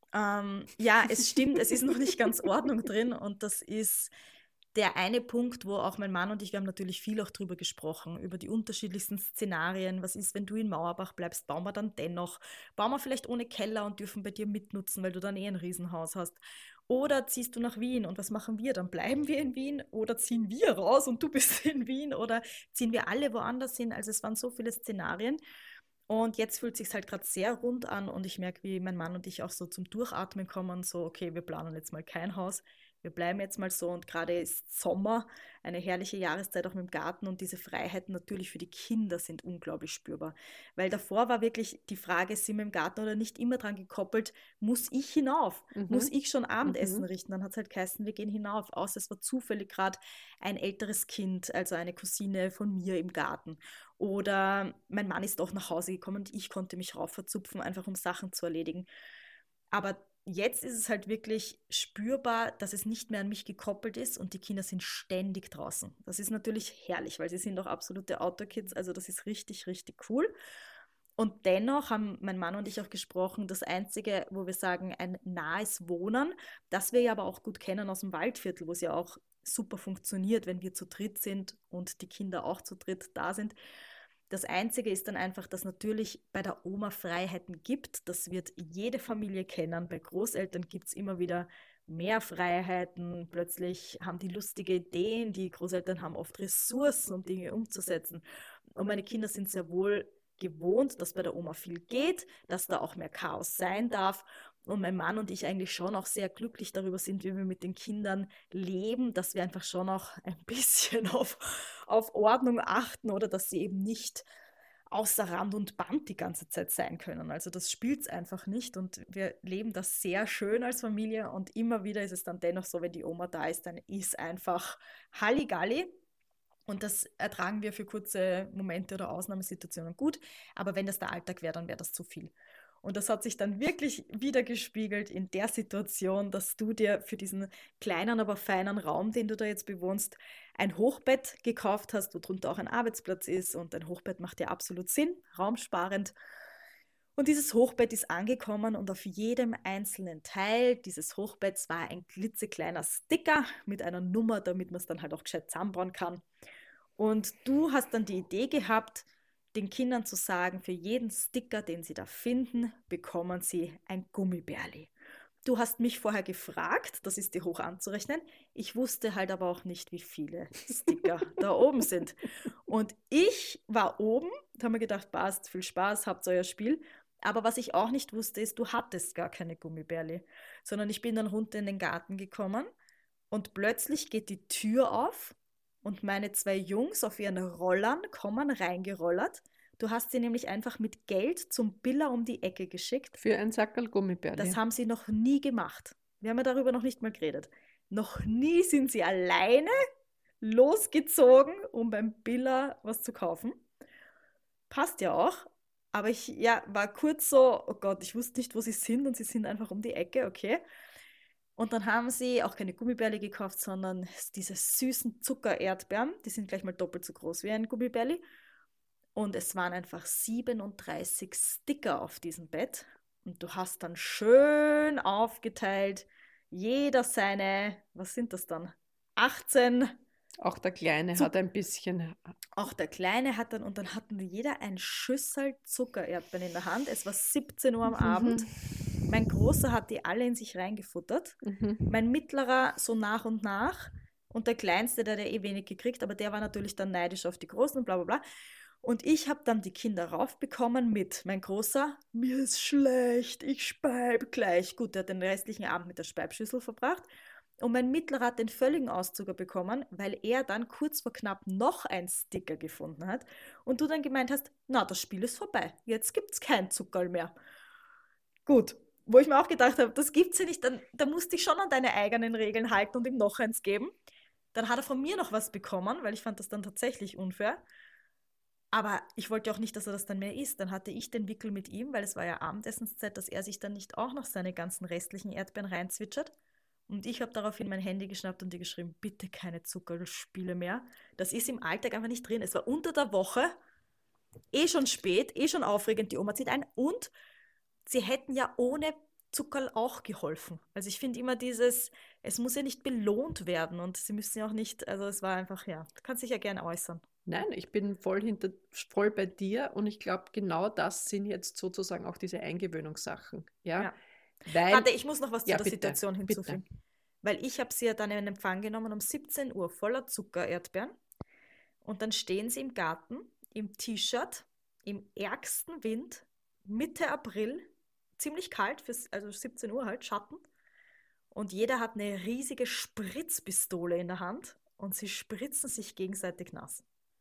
Ja, es stimmt, es ist noch nicht ganz Ordnung drin und das ist der eine Punkt, wo auch mein Mann und ich, wir haben natürlich viel auch drüber gesprochen, über die unterschiedlichsten Szenarien. Was ist, wenn du in Mauerbach bleibst? Bauen wir dann dennoch? Bauen wir vielleicht ohne Keller und dürfen bei dir mitnutzen, weil du dann eh ein Riesenhaus hast? Oder ziehst du nach Wien und was machen wir? Dann bleiben wir in Wien oder ziehen wir raus und du bist in Wien oder ziehen wir alle woanders hin? Also es waren so viele Szenarien. Und jetzt fühlt es sich halt gerade sehr rund an und ich merke, wie mein Mann und ich auch so zum Durchatmen kommen, so, okay, wir planen jetzt mal kein Haus, wir bleiben jetzt mal so und gerade ist Sommer, eine herrliche Jahreszeit auch mit dem Garten und diese Freiheiten natürlich für die Kinder sind unglaublich spürbar. Weil davor war wirklich die Frage, sind wir im Garten oder nicht, immer dran gekoppelt, muss ich hinauf? Muss Mhm. ich schon Abendessen Mhm. richten? Dann hat es halt geheißen, wir gehen hinauf. Außer es war zufällig gerade ein älteres Kind, also eine Cousine von mir im Garten. Oder mein Mann ist doch nach Hause gekommen und ich konnte mich raufverzupfen, einfach um Sachen zu erledigen. Aber jetzt ist es halt wirklich spürbar, dass es nicht mehr an mich gekoppelt ist und die Kinder sind ständig draußen. Das ist natürlich herrlich, weil sie sind auch absolute Outdoor-Kids, also das ist richtig, richtig cool. Und dennoch haben mein Mann und ich auch gesprochen, das Einzige, wo wir sagen, ein nahes Wohnen, das wir ja aber auch gut kennen aus dem Waldviertel, wo es ja auch super funktioniert, wenn wir zu dritt sind und die Kinder auch zu dritt da sind. Das Einzige ist dann einfach, dass natürlich bei der Oma Freiheiten gibt. Das wird jede Familie kennen. Bei Großeltern gibt es immer wieder mehr Freiheiten. Plötzlich haben die lustige Ideen. Die Großeltern haben oft Ressourcen, um Dinge umzusetzen. Und meine Kinder sind sehr wohl gewohnt, dass bei der Oma viel geht, dass da auch mehr Chaos sein darf. und mein Mann und ich eigentlich schon auch sehr glücklich darüber sind, wie wir mit den Kindern leben, dass wir einfach schon auch ein bisschen auf Ordnung achten oder dass sie eben nicht außer Rand und Band die ganze Zeit sein können. Also das spielt es einfach nicht und wir leben das sehr schön als Familie und immer wieder ist es dann dennoch so, wenn die Oma da ist, dann ist einfach Halligalli. Und das ertragen wir für kurze Momente oder Ausnahmesituationen gut. Aber wenn das der Alltag wäre, dann wäre das zu viel. Und das hat sich dann wirklich wieder gespiegelt in der Situation, dass du dir für diesen kleinen, aber feinen Raum, den du da jetzt bewohnst, ein Hochbett gekauft hast, wo drunter auch ein Arbeitsplatz ist. Und ein Hochbett macht ja absolut Sinn, raumsparend. Und dieses Hochbett ist angekommen und auf jedem einzelnen Teil dieses Hochbetts war ein klitzekleiner Sticker mit einer Nummer, damit man es dann halt auch gescheit zusammenbauen kann. Und du hast dann die Idee gehabt, den Kindern zu sagen, für jeden Sticker, den sie da finden, bekommen sie ein Gummibärli. Du hast mich vorher gefragt, das ist dir hoch anzurechnen. Ich wusste halt aber auch nicht, wie viele Sticker da oben sind. Und ich war oben und habe mir gedacht, passt, viel Spaß, habt euer Spiel. Aber was ich auch nicht wusste, ist, du hattest gar keine Gummibärli, sondern ich bin dann runter in den Garten gekommen und plötzlich geht die Tür auf und meine zwei Jungs auf ihren Rollern kommen reingerollert. Du hast sie nämlich einfach mit Geld zum Biller um die Ecke geschickt. Für ein Sackerl Das Gummibärli. haben sie noch nie gemacht. Wir haben ja darüber noch nicht mal geredet. Noch nie sind sie alleine losgezogen, um beim Biller was zu kaufen. Passt ja auch. Aber ich war kurz so, oh Gott, ich wusste nicht, wo sie sind und sie sind einfach um die Ecke, okay. Und dann haben sie auch keine Gummibärli gekauft, sondern diese süßen Zuckererdbeeren. Die sind gleich mal doppelt so groß wie ein Gummibärli. Und es waren einfach 37 Sticker auf diesem Bett. Und du hast dann schön aufgeteilt, jeder seine, was sind das dann? 18 Auch der Kleine hat Zucker. ein bisschen. Auch der Kleine hat dann, und dann hatten jeder ein Schüssel Zuckererdbeeren in der Hand. Es war 17 Uhr am Abend. Mein Großer hat die alle in sich reingefuttert. Mein Mittlerer so nach und nach. Und der Kleinste, der hat eh wenig gekriegt, aber der war natürlich dann neidisch auf die Großen und bla bla bla. Und ich habe dann die Kinder raufbekommen mit mein Großer, mir ist schlecht, ich speib gleich. Gut, der hat den restlichen Abend mit der Speibschüssel verbracht. Und mein Mittlerer hat den völligen Auszucker bekommen, weil er dann kurz vor knapp noch ein Sticker gefunden hat. Und du dann gemeint hast, na, das Spiel ist vorbei, jetzt gibt's kein Zuckerl mehr. Gut, wo ich mir auch gedacht habe, das gibt's ja nicht, dann, da musst du dich schon an deine eigenen Regeln halten und ihm noch eins geben. Dann hat er von mir noch was bekommen, weil ich fand das dann tatsächlich unfair. Aber ich wollte auch nicht, dass er das dann mehr isst. Dann hatte ich den Wickel mit ihm, weil es war ja Abendessenszeit, dass er sich dann nicht auch noch seine ganzen restlichen Erdbeeren reinzwitschert. Und ich habe daraufhin mein Handy geschnappt und dir geschrieben, bitte keine Zuckerspiele mehr. Das ist im Alltag einfach nicht drin. Es war unter der Woche, eh schon spät, eh schon aufregend, die Oma zieht ein. Und sie hätten ja ohne Zuckerl auch geholfen. Also ich finde immer dieses, es muss ja nicht belohnt werden und sie müssen ja auch nicht, also es war einfach, ja, du kannst dich ja gerne äußern. Nein, ich bin voll bei dir und ich glaube, genau das sind jetzt sozusagen auch diese Eingewöhnungssachen. Ja, Ja. weil, Warte, ich muss noch was zu ja, der bitte, Situation bitte. hinzufügen. Weil ich habe sie ja dann in Empfang genommen um 17 Uhr voller Zuckererdbeeren. Und dann stehen sie im Garten, im T-Shirt, im ärgsten Wind, Mitte April, ziemlich kalt, also 17 Uhr halt, Schatten. Und jeder hat eine riesige Spritzpistole in der Hand und sie spritzen sich gegenseitig nass.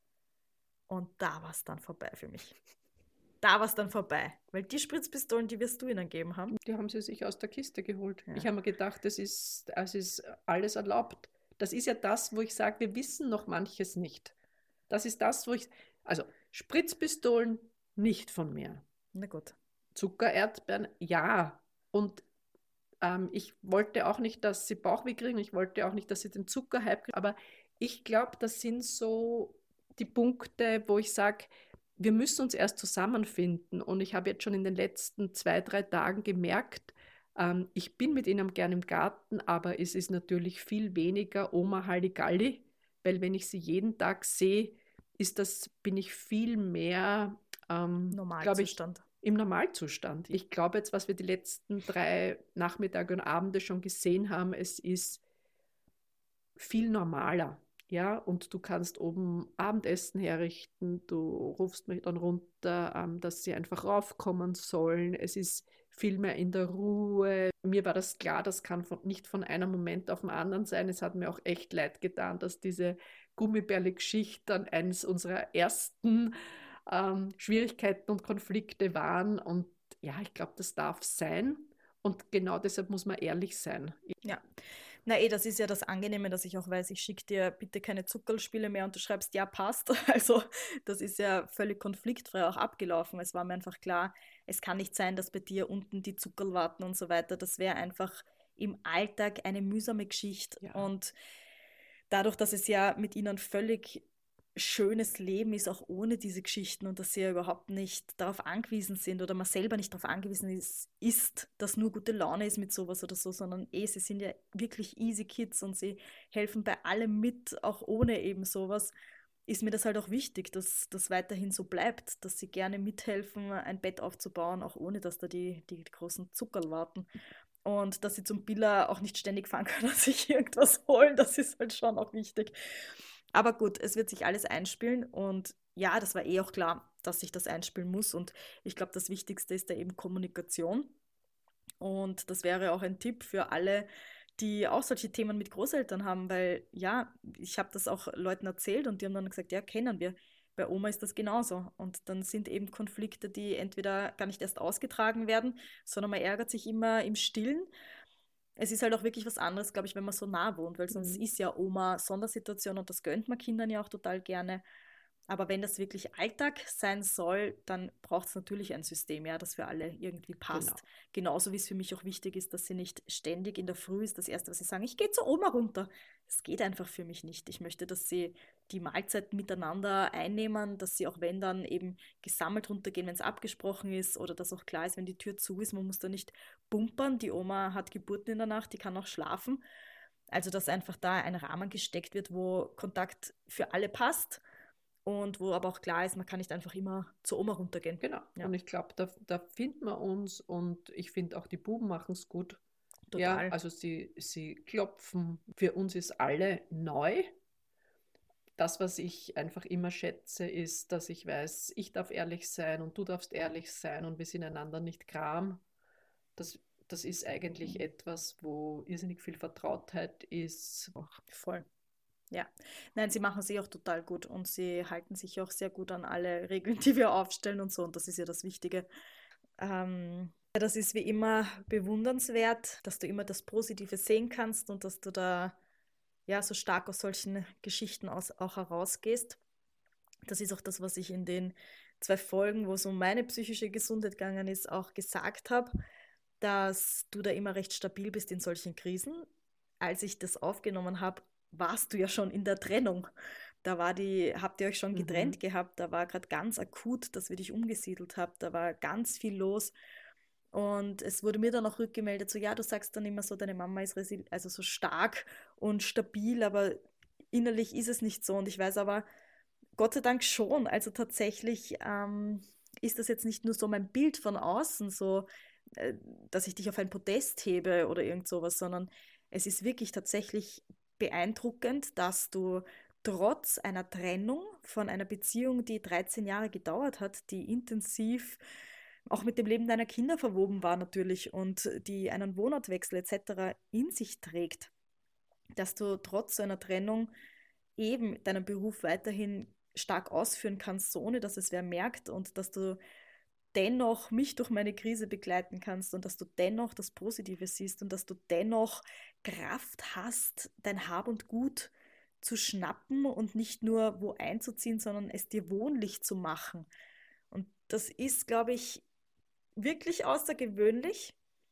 Und da war es dann vorbei für mich. Da war es dann vorbei. Weil die Spritzpistolen, die wirst du ihnen geben haben. Die haben sie sich aus der Kiste geholt. Ja. Ich habe mir gedacht, es ist alles erlaubt. Das ist ja das, wo ich sage, wir wissen noch manches nicht. Das ist das, also Spritzpistolen nicht von mir. Na gut. Zuckererdbeeren, ja. Und ich wollte auch nicht, dass sie Bauchweh kriegen. Ich wollte auch nicht, dass sie den Zuckerhype kriegen. Aber ich glaube, das sind so die Punkte, wo ich sage, wir müssen uns erst zusammenfinden. Und ich habe jetzt schon in den letzten 2, 3 Tagen gemerkt, ich bin mit ihnen gern im Garten, aber es ist natürlich viel weniger Oma Halligalli, weil wenn ich sie jeden Tag sehe, bin ich viel mehr, glaube ich, Normalzustand. im Normalzustand. Ich glaube jetzt, was wir die letzten 3 Nachmittage und Abende schon gesehen haben, es ist viel normaler. Ja, und du kannst oben Abendessen herrichten, du rufst mich dann runter, dass sie einfach raufkommen sollen. Es ist viel mehr in der Ruhe. Mir war das klar, das kann nicht von einem Moment auf den anderen sein. Es hat mir auch echt leid getan, dass diese Gummibärle-Geschichte dann eines unserer ersten Schwierigkeiten und Konflikte waren. Und ja, ich glaube, das darf sein. Und genau deshalb muss man ehrlich sein. Ja. Na das ist ja das Angenehme, dass ich auch weiß, ich schicke dir bitte keine Zuckerlspiele mehr und du schreibst, ja, passt. Also das ist ja völlig konfliktfrei auch abgelaufen. Es war mir einfach klar, es kann nicht sein, dass bei dir unten die Zuckerl warten und so weiter. Das wäre einfach im Alltag eine mühsame Geschichte. Ja. Und dadurch, dass es ja mit ihnen völlig schönes Leben ist, auch ohne diese Geschichten und dass sie ja überhaupt nicht darauf angewiesen sind oder man selber nicht darauf angewiesen ist, dass nur gute Laune ist mit sowas oder so, sondern sie sind ja wirklich easy Kids und sie helfen bei allem mit, auch ohne eben sowas, ist mir das halt auch wichtig, dass das weiterhin so bleibt, dass sie gerne mithelfen, ein Bett aufzubauen, auch ohne, dass da die großen Zuckerl warten. Und dass sie zum Billa auch nicht ständig fahren können und sich irgendwas holen, das ist halt schon auch wichtig. Aber gut, es wird sich alles einspielen und ja, das war auch klar, dass sich das einspielen muss und ich glaube, das Wichtigste ist da eben Kommunikation und das wäre auch ein Tipp für alle, die auch solche Themen mit Großeltern haben, weil ja, ich habe das auch Leuten erzählt und die haben dann gesagt, ja, kennen wir. Bei Oma ist das genauso. Und dann sind eben Konflikte, die entweder gar nicht erst ausgetragen werden, sondern man ärgert sich immer im Stillen. Es ist halt auch wirklich was anderes, glaube ich, wenn man so nah wohnt, weil sonst ist ja Oma Sondersituation und das gönnt man Kindern ja auch total gerne. Aber wenn das wirklich Alltag sein soll, dann braucht es natürlich ein System, ja, das für alle irgendwie passt. Genau. Genauso wie es für mich auch wichtig ist, dass sie nicht ständig in der Früh ist, das Erste, was sie sagen, ich gehe zur Oma runter. Das geht einfach für mich nicht. Ich möchte, dass sie die Mahlzeiten miteinander einnehmen, dass sie auch wenn dann eben gesammelt runtergehen, wenn es abgesprochen ist oder dass auch klar ist, wenn die Tür zu ist, man muss da nicht bumpern. Die Oma hat Geburten in der Nacht, die kann auch schlafen. Also, dass einfach da ein Rahmen gesteckt wird, wo Kontakt für alle passt und wo aber auch klar ist, man kann nicht einfach immer zur Oma runtergehen. Genau. Ja, Und ich glaube, da finden wir uns und ich finde auch die Buben machen es gut. Ja, total. also sie klopfen. Für uns ist alle neu. Das, was ich einfach immer schätze, ist, dass ich weiß, ich darf ehrlich sein und du darfst ehrlich sein und wir sind einander nicht gram. Das, das ist eigentlich etwas, wo irrsinnig viel Vertrautheit ist. Voll. Ja. Nein, sie machen sich auch total gut und sie halten sich auch sehr gut an alle Regeln, die wir aufstellen und so. Und das ist ja das Wichtige. Ja, das ist wie immer bewundernswert, dass du immer das Positive sehen kannst und dass du da ja so stark aus solchen Geschichten auch herausgehst. Das ist auch das, was ich in den 2 Folgen, wo es um meine psychische Gesundheit gegangen ist, auch gesagt habe, dass du da immer recht stabil bist in solchen Krisen. Als ich das aufgenommen habe, warst du ja schon in der Trennung. Habt ihr euch schon getrennt gehabt, da war gerade ganz akut, dass wir dich umgesiedelt habt, da war ganz viel los. Und es wurde mir dann auch rückgemeldet, so ja, du sagst dann immer so, deine Mama ist also so stark und stabil, aber innerlich ist es nicht so. Und ich weiß aber, Gott sei Dank schon. Also tatsächlich ist das jetzt nicht nur so mein Bild von außen, so, äh, dass ich dich auf ein Podest hebe oder irgend sowas, sondern es ist wirklich tatsächlich beeindruckend, dass du trotz einer Trennung von einer Beziehung, die 13 Jahre gedauert hat, die intensiv auch mit dem Leben deiner Kinder verwoben war natürlich und die einen Wohnortwechsel etc. in sich trägt, dass du trotz so einer Trennung eben deinen Beruf weiterhin stark ausführen kannst, so ohne dass es wer merkt und dass du dennoch mich durch meine Krise begleiten kannst und dass du dennoch das Positive siehst und dass du dennoch Kraft hast, dein Hab und Gut zu schnappen und nicht nur wo einzuziehen, sondern es dir wohnlich zu machen. Und das ist, glaube ich, wirklich außergewöhnlich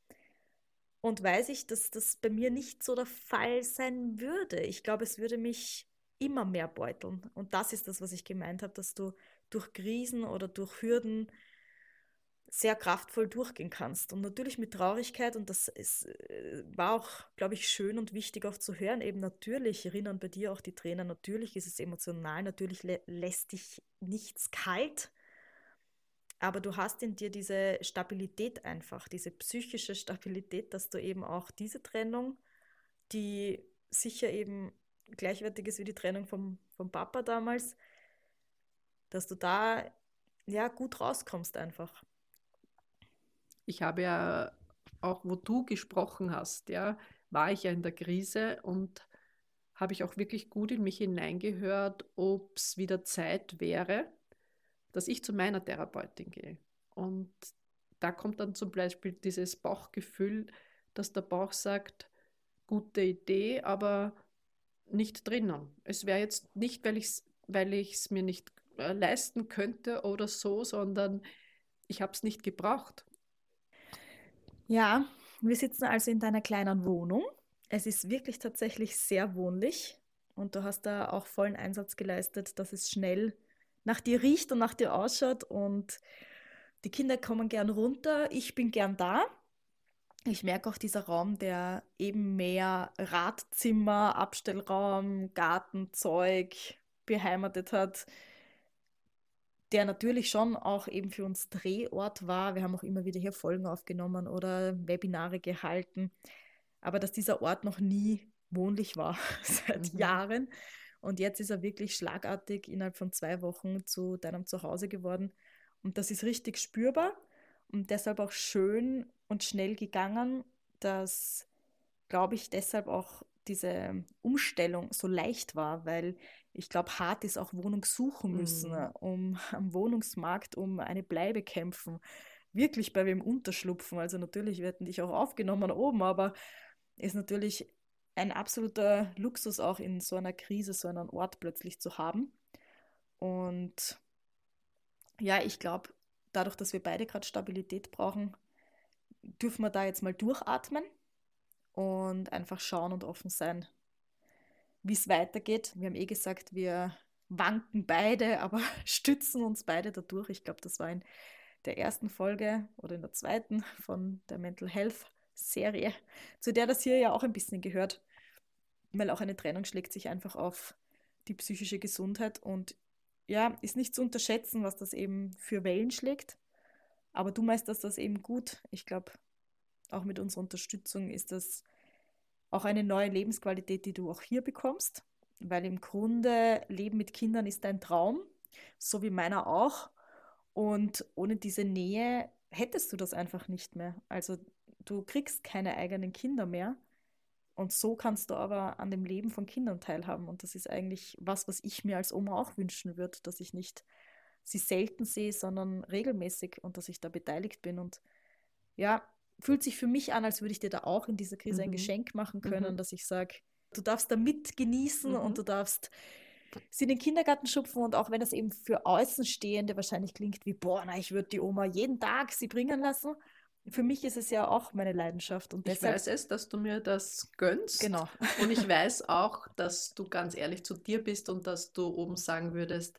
und weiß ich, dass das bei mir nicht so der Fall sein würde. Ich glaube, es würde mich immer mehr beuteln. Und das ist das, was ich gemeint habe, dass du durch Krisen oder durch Hürden sehr kraftvoll durchgehen kannst. Und natürlich mit Traurigkeit, und war auch, glaube ich, schön und wichtig auch zu hören, eben natürlich erinnern bei dir auch die Tränen, natürlich ist es emotional, natürlich lässt dich nichts kalt, aber du hast in dir diese Stabilität einfach, diese psychische Stabilität, dass du eben auch diese Trennung, die sicher eben gleichwertig ist wie die Trennung vom Papa damals, dass du da ja gut rauskommst einfach. Ich habe ja auch, wo du gesprochen hast, ja, war ich ja in der Krise und habe ich auch wirklich gut in mich hineingehört, ob es wieder Zeit wäre, dass ich zu meiner Therapeutin gehe. Und da kommt dann zum Beispiel dieses Bauchgefühl, dass der Bauch sagt, gute Idee, aber nicht drinnen. Es wäre jetzt nicht, weil ich es mir nicht leisten könnte oder so, sondern ich habe es nicht gebraucht. Ja, wir sitzen also in deiner kleinen Wohnung. Es ist wirklich tatsächlich sehr wohnlich und du hast da auch vollen Einsatz geleistet, dass es schnell nach dir riecht und nach dir ausschaut und die Kinder kommen gern runter, ich bin gern da. Ich merke auch dieser Raum, der eben mehr Radzimmer, Abstellraum, Gartenzeug beheimatet hat, der natürlich schon auch eben für uns Drehort war. Wir haben auch immer wieder hier Folgen aufgenommen oder Webinare gehalten. Aber dass dieser Ort noch nie wohnlich war seit Mhm. Jahren. Und jetzt ist er wirklich schlagartig innerhalb von 2 Wochen zu deinem Zuhause geworden. Und das ist richtig spürbar und deshalb auch schön und schnell gegangen, dass, glaube ich, deshalb auch diese Umstellung so leicht war, weil ich glaube, hart ist auch Wohnung suchen müssen, Mhm. um am Wohnungsmarkt um eine Bleibe kämpfen, wirklich bei wem unterschlupfen. Also natürlich werden dich auch aufgenommen oben, aber ist natürlich ein absoluter Luxus auch in so einer Krise, so einen Ort plötzlich zu haben. Und ja, ich glaube, dadurch, dass wir beide gerade Stabilität brauchen, dürfen wir da jetzt mal durchatmen und einfach schauen und offen sein, wie es weitergeht. Wir haben eh gesagt, wir wanken beide, aber stützen uns beide dadurch. Ich glaube, das war in der ersten Folge oder in der zweiten von der Mental Health Serie, zu der das hier ja auch ein bisschen gehört, weil auch eine Trennung schlägt sich einfach auf die psychische Gesundheit und ja, ist nicht zu unterschätzen, was das eben für Wellen schlägt. Aber du meisterst das eben gut. Ich glaube, auch mit unserer Unterstützung ist das auch eine neue Lebensqualität, die du auch hier bekommst, weil im Grunde Leben mit Kindern ist ein Traum, so wie meiner auch. Und ohne diese Nähe hättest du das einfach nicht mehr. Also du kriegst keine eigenen Kinder mehr. Und so kannst du aber an dem Leben von Kindern teilhaben. Und das ist eigentlich was, was ich mir als Oma auch wünschen würde, dass ich nicht sie selten sehe, sondern regelmäßig und dass ich da beteiligt bin. Und ja, fühlt sich für mich an, als würde ich dir da auch in dieser Krise ein Mhm. Geschenk machen können, Mhm. dass ich sage, du darfst da mit genießen und Mhm. du darfst sie in den Kindergarten schupfen und auch wenn das eben für Außenstehende wahrscheinlich klingt wie, boah, na, ich würde die Oma jeden Tag sie bringen lassen. Für mich ist es ja auch meine Leidenschaft und Ich deshalb, weiß es, dass du mir das gönnst genau. und ich weiß auch, dass du ganz ehrlich zu dir bist und dass du oben sagen würdest,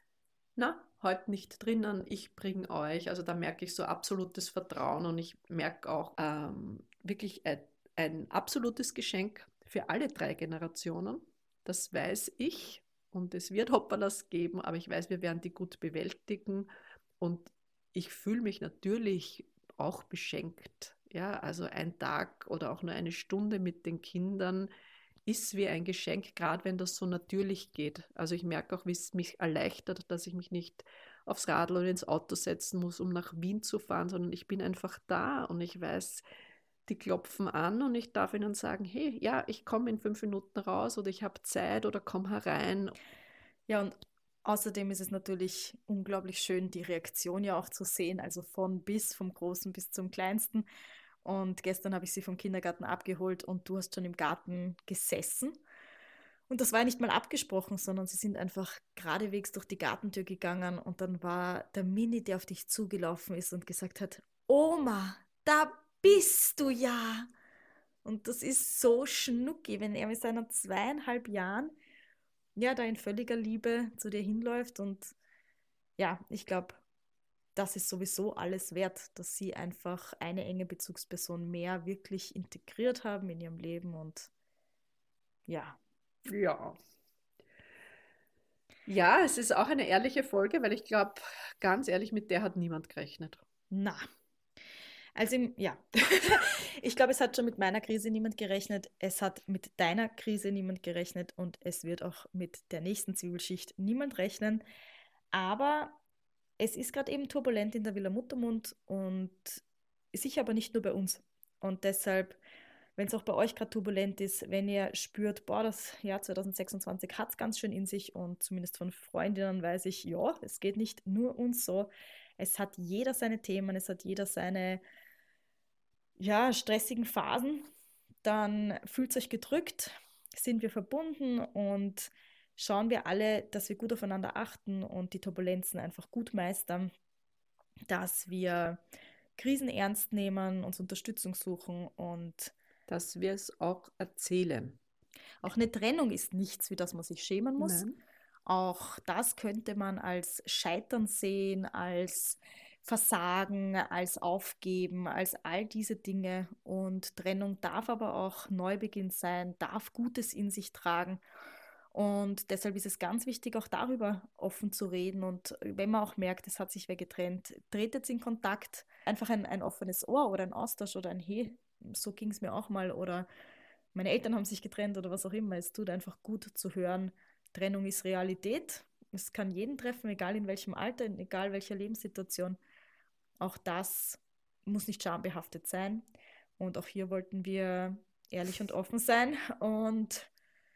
na, heute nicht drinnen, ich bringe euch. Also da merke ich so absolutes Vertrauen und ich merke auch wirklich ein absolutes Geschenk für alle 3 Generationen. Das weiß ich und es wird Hoppalas geben, aber ich weiß, wir werden die gut bewältigen und ich fühle mich natürlich auch beschenkt. Ja, also ein Tag oder auch nur eine Stunde mit den Kindern ist wie ein Geschenk, gerade wenn das so natürlich geht. Also ich merke auch, wie es mich erleichtert, dass ich mich nicht aufs Radl oder ins Auto setzen muss, um nach Wien zu fahren, sondern ich bin einfach da und ich weiß, die klopfen an und ich darf ihnen sagen, hey, ja, ich komme in 5 Minuten raus oder ich habe Zeit oder komm herein. Ja, und außerdem ist es natürlich unglaublich schön, die Reaktion ja auch zu sehen, also von bis, vom Großen bis zum Kleinsten. Und gestern habe ich sie vom Kindergarten abgeholt und du hast schon im Garten gesessen. Und das war ja nicht mal abgesprochen, sondern sie sind einfach geradewegs durch die Gartentür gegangen und dann war der Mini, der auf dich zugelaufen ist und gesagt hat, Oma, da bist du ja. Und das ist so schnucki, wenn er mit seinen 2,5 Jahren ja da in völliger Liebe zu dir hinläuft. Und ja, ich glaube, das ist sowieso alles wert, dass sie einfach eine enge Bezugsperson mehr wirklich integriert haben in ihrem Leben. Und ja, Ja. Ja, es ist auch eine ehrliche Folge, weil ich glaube, ganz ehrlich, mit der hat niemand gerechnet. na, also ja, ich glaube, es hat schon mit meiner Krise niemand gerechnet, es hat mit deiner Krise niemand gerechnet und es wird auch mit der nächsten Zwiebelschicht niemand rechnen. Aber es ist gerade eben turbulent in der Villa Muttermund und sicher aber nicht nur bei uns. Und deshalb, wenn es auch bei euch gerade turbulent ist, wenn ihr spürt, boah, das Jahr 2026 hat es ganz schön in sich und zumindest von Freundinnen weiß ich, ja, es geht nicht nur uns so. Es hat jeder seine Themen, es hat jeder seine stressigen Phasen. Dann fühlt euch gedrückt, sind wir verbunden und schauen wir alle, dass wir gut aufeinander achten und die Turbulenzen einfach gut meistern, dass wir Krisen ernst nehmen, uns Unterstützung suchen und dass wir es auch erzählen. Auch eine Trennung ist nichts, für das man sich schämen muss. Nein. Auch das könnte man als Scheitern sehen, als Versagen, als Aufgeben, als all diese Dinge. Und Trennung darf aber auch Neubeginn sein, darf Gutes in sich tragen. Und deshalb ist es ganz wichtig, auch darüber offen zu reden. Und wenn man auch merkt, es hat sich wer getrennt, tretet in Kontakt. Einfach ein offenes Ohr oder ein Austausch oder ein Hey, so ging es mir auch mal. Oder meine Eltern haben sich getrennt oder was auch immer. Es tut einfach gut zu hören, Trennung ist Realität. Es kann jeden treffen, egal in welchem Alter, egal welcher Lebenssituation. Auch das muss nicht schambehaftet sein. Und auch hier wollten wir ehrlich und offen sein. Und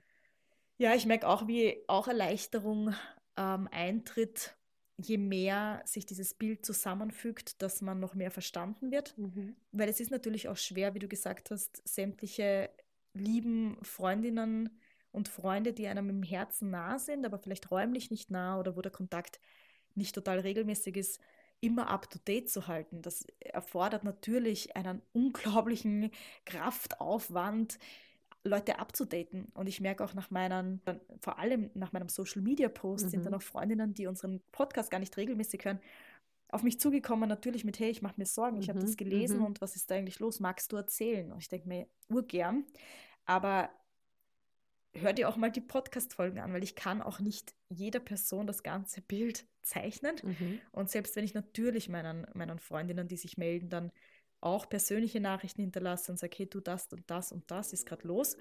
ja, ich merke auch, wie auch Erleichterung eintritt, je mehr sich dieses Bild zusammenfügt, dass man noch mehr verstanden wird. Weil es ist natürlich auch schwer, wie du gesagt hast, sämtliche lieben Freundinnen und Freunde, die einem im Herzen nah sind, aber vielleicht räumlich nicht nah oder wo der Kontakt nicht total regelmäßig ist, immer up-to-date zu halten. Das erfordert natürlich einen unglaublichen Kraftaufwand, Leute abzudaten. Und ich merke auch vor allem nach meinem Social-Media-Post sind dann auch Freundinnen, die unseren Podcast gar nicht regelmäßig hören, auf mich zugekommen, natürlich mit, hey, ich mache mir Sorgen, ich habe das gelesen und was ist da eigentlich los? Magst du erzählen? Und ich denke mir, urgern, aber hör dir auch mal die Podcast-Folgen an, weil ich kann auch nicht jeder Person das ganze Bild zeichnen. Und selbst wenn ich natürlich meinen Freundinnen, die sich melden, dann auch persönliche Nachrichten hinterlasse und sage, hey, du, das und das ist gerade los.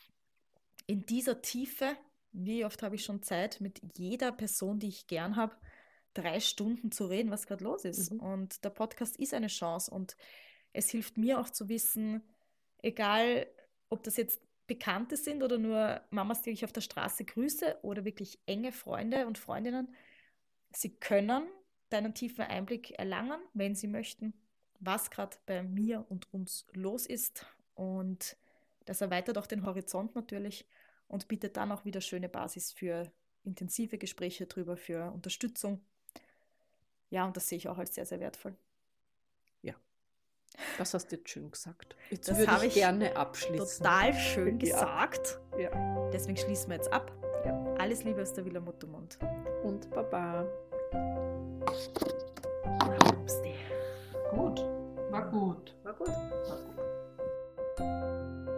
In dieser Tiefe, wie oft habe ich schon Zeit, mit jeder Person, die ich gern habe, 3 Stunden zu reden, was gerade los ist. Und der Podcast ist eine Chance und es hilft mir auch zu wissen, egal ob das jetzt Bekannte sind oder nur Mamas, die ich auf der Straße grüße oder wirklich enge Freunde und Freundinnen, sie können deinen tiefen Einblick erlangen, wenn sie möchten, was gerade bei mir und uns los ist. Und das erweitert auch den Horizont natürlich und bietet dann auch wieder schöne Basis für intensive Gespräche drüber, für Unterstützung. Ja, und das sehe ich auch als sehr, sehr wertvoll. Ja, das hast du jetzt schön gesagt. Jetzt das würde habe ich gerne abschließen. Total schön gesagt. Ja. Deswegen schließen wir jetzt ab. Ja. Alles Liebe aus der Villa Muttermund. Und Baba. Gut. War gut. War gut. War gut.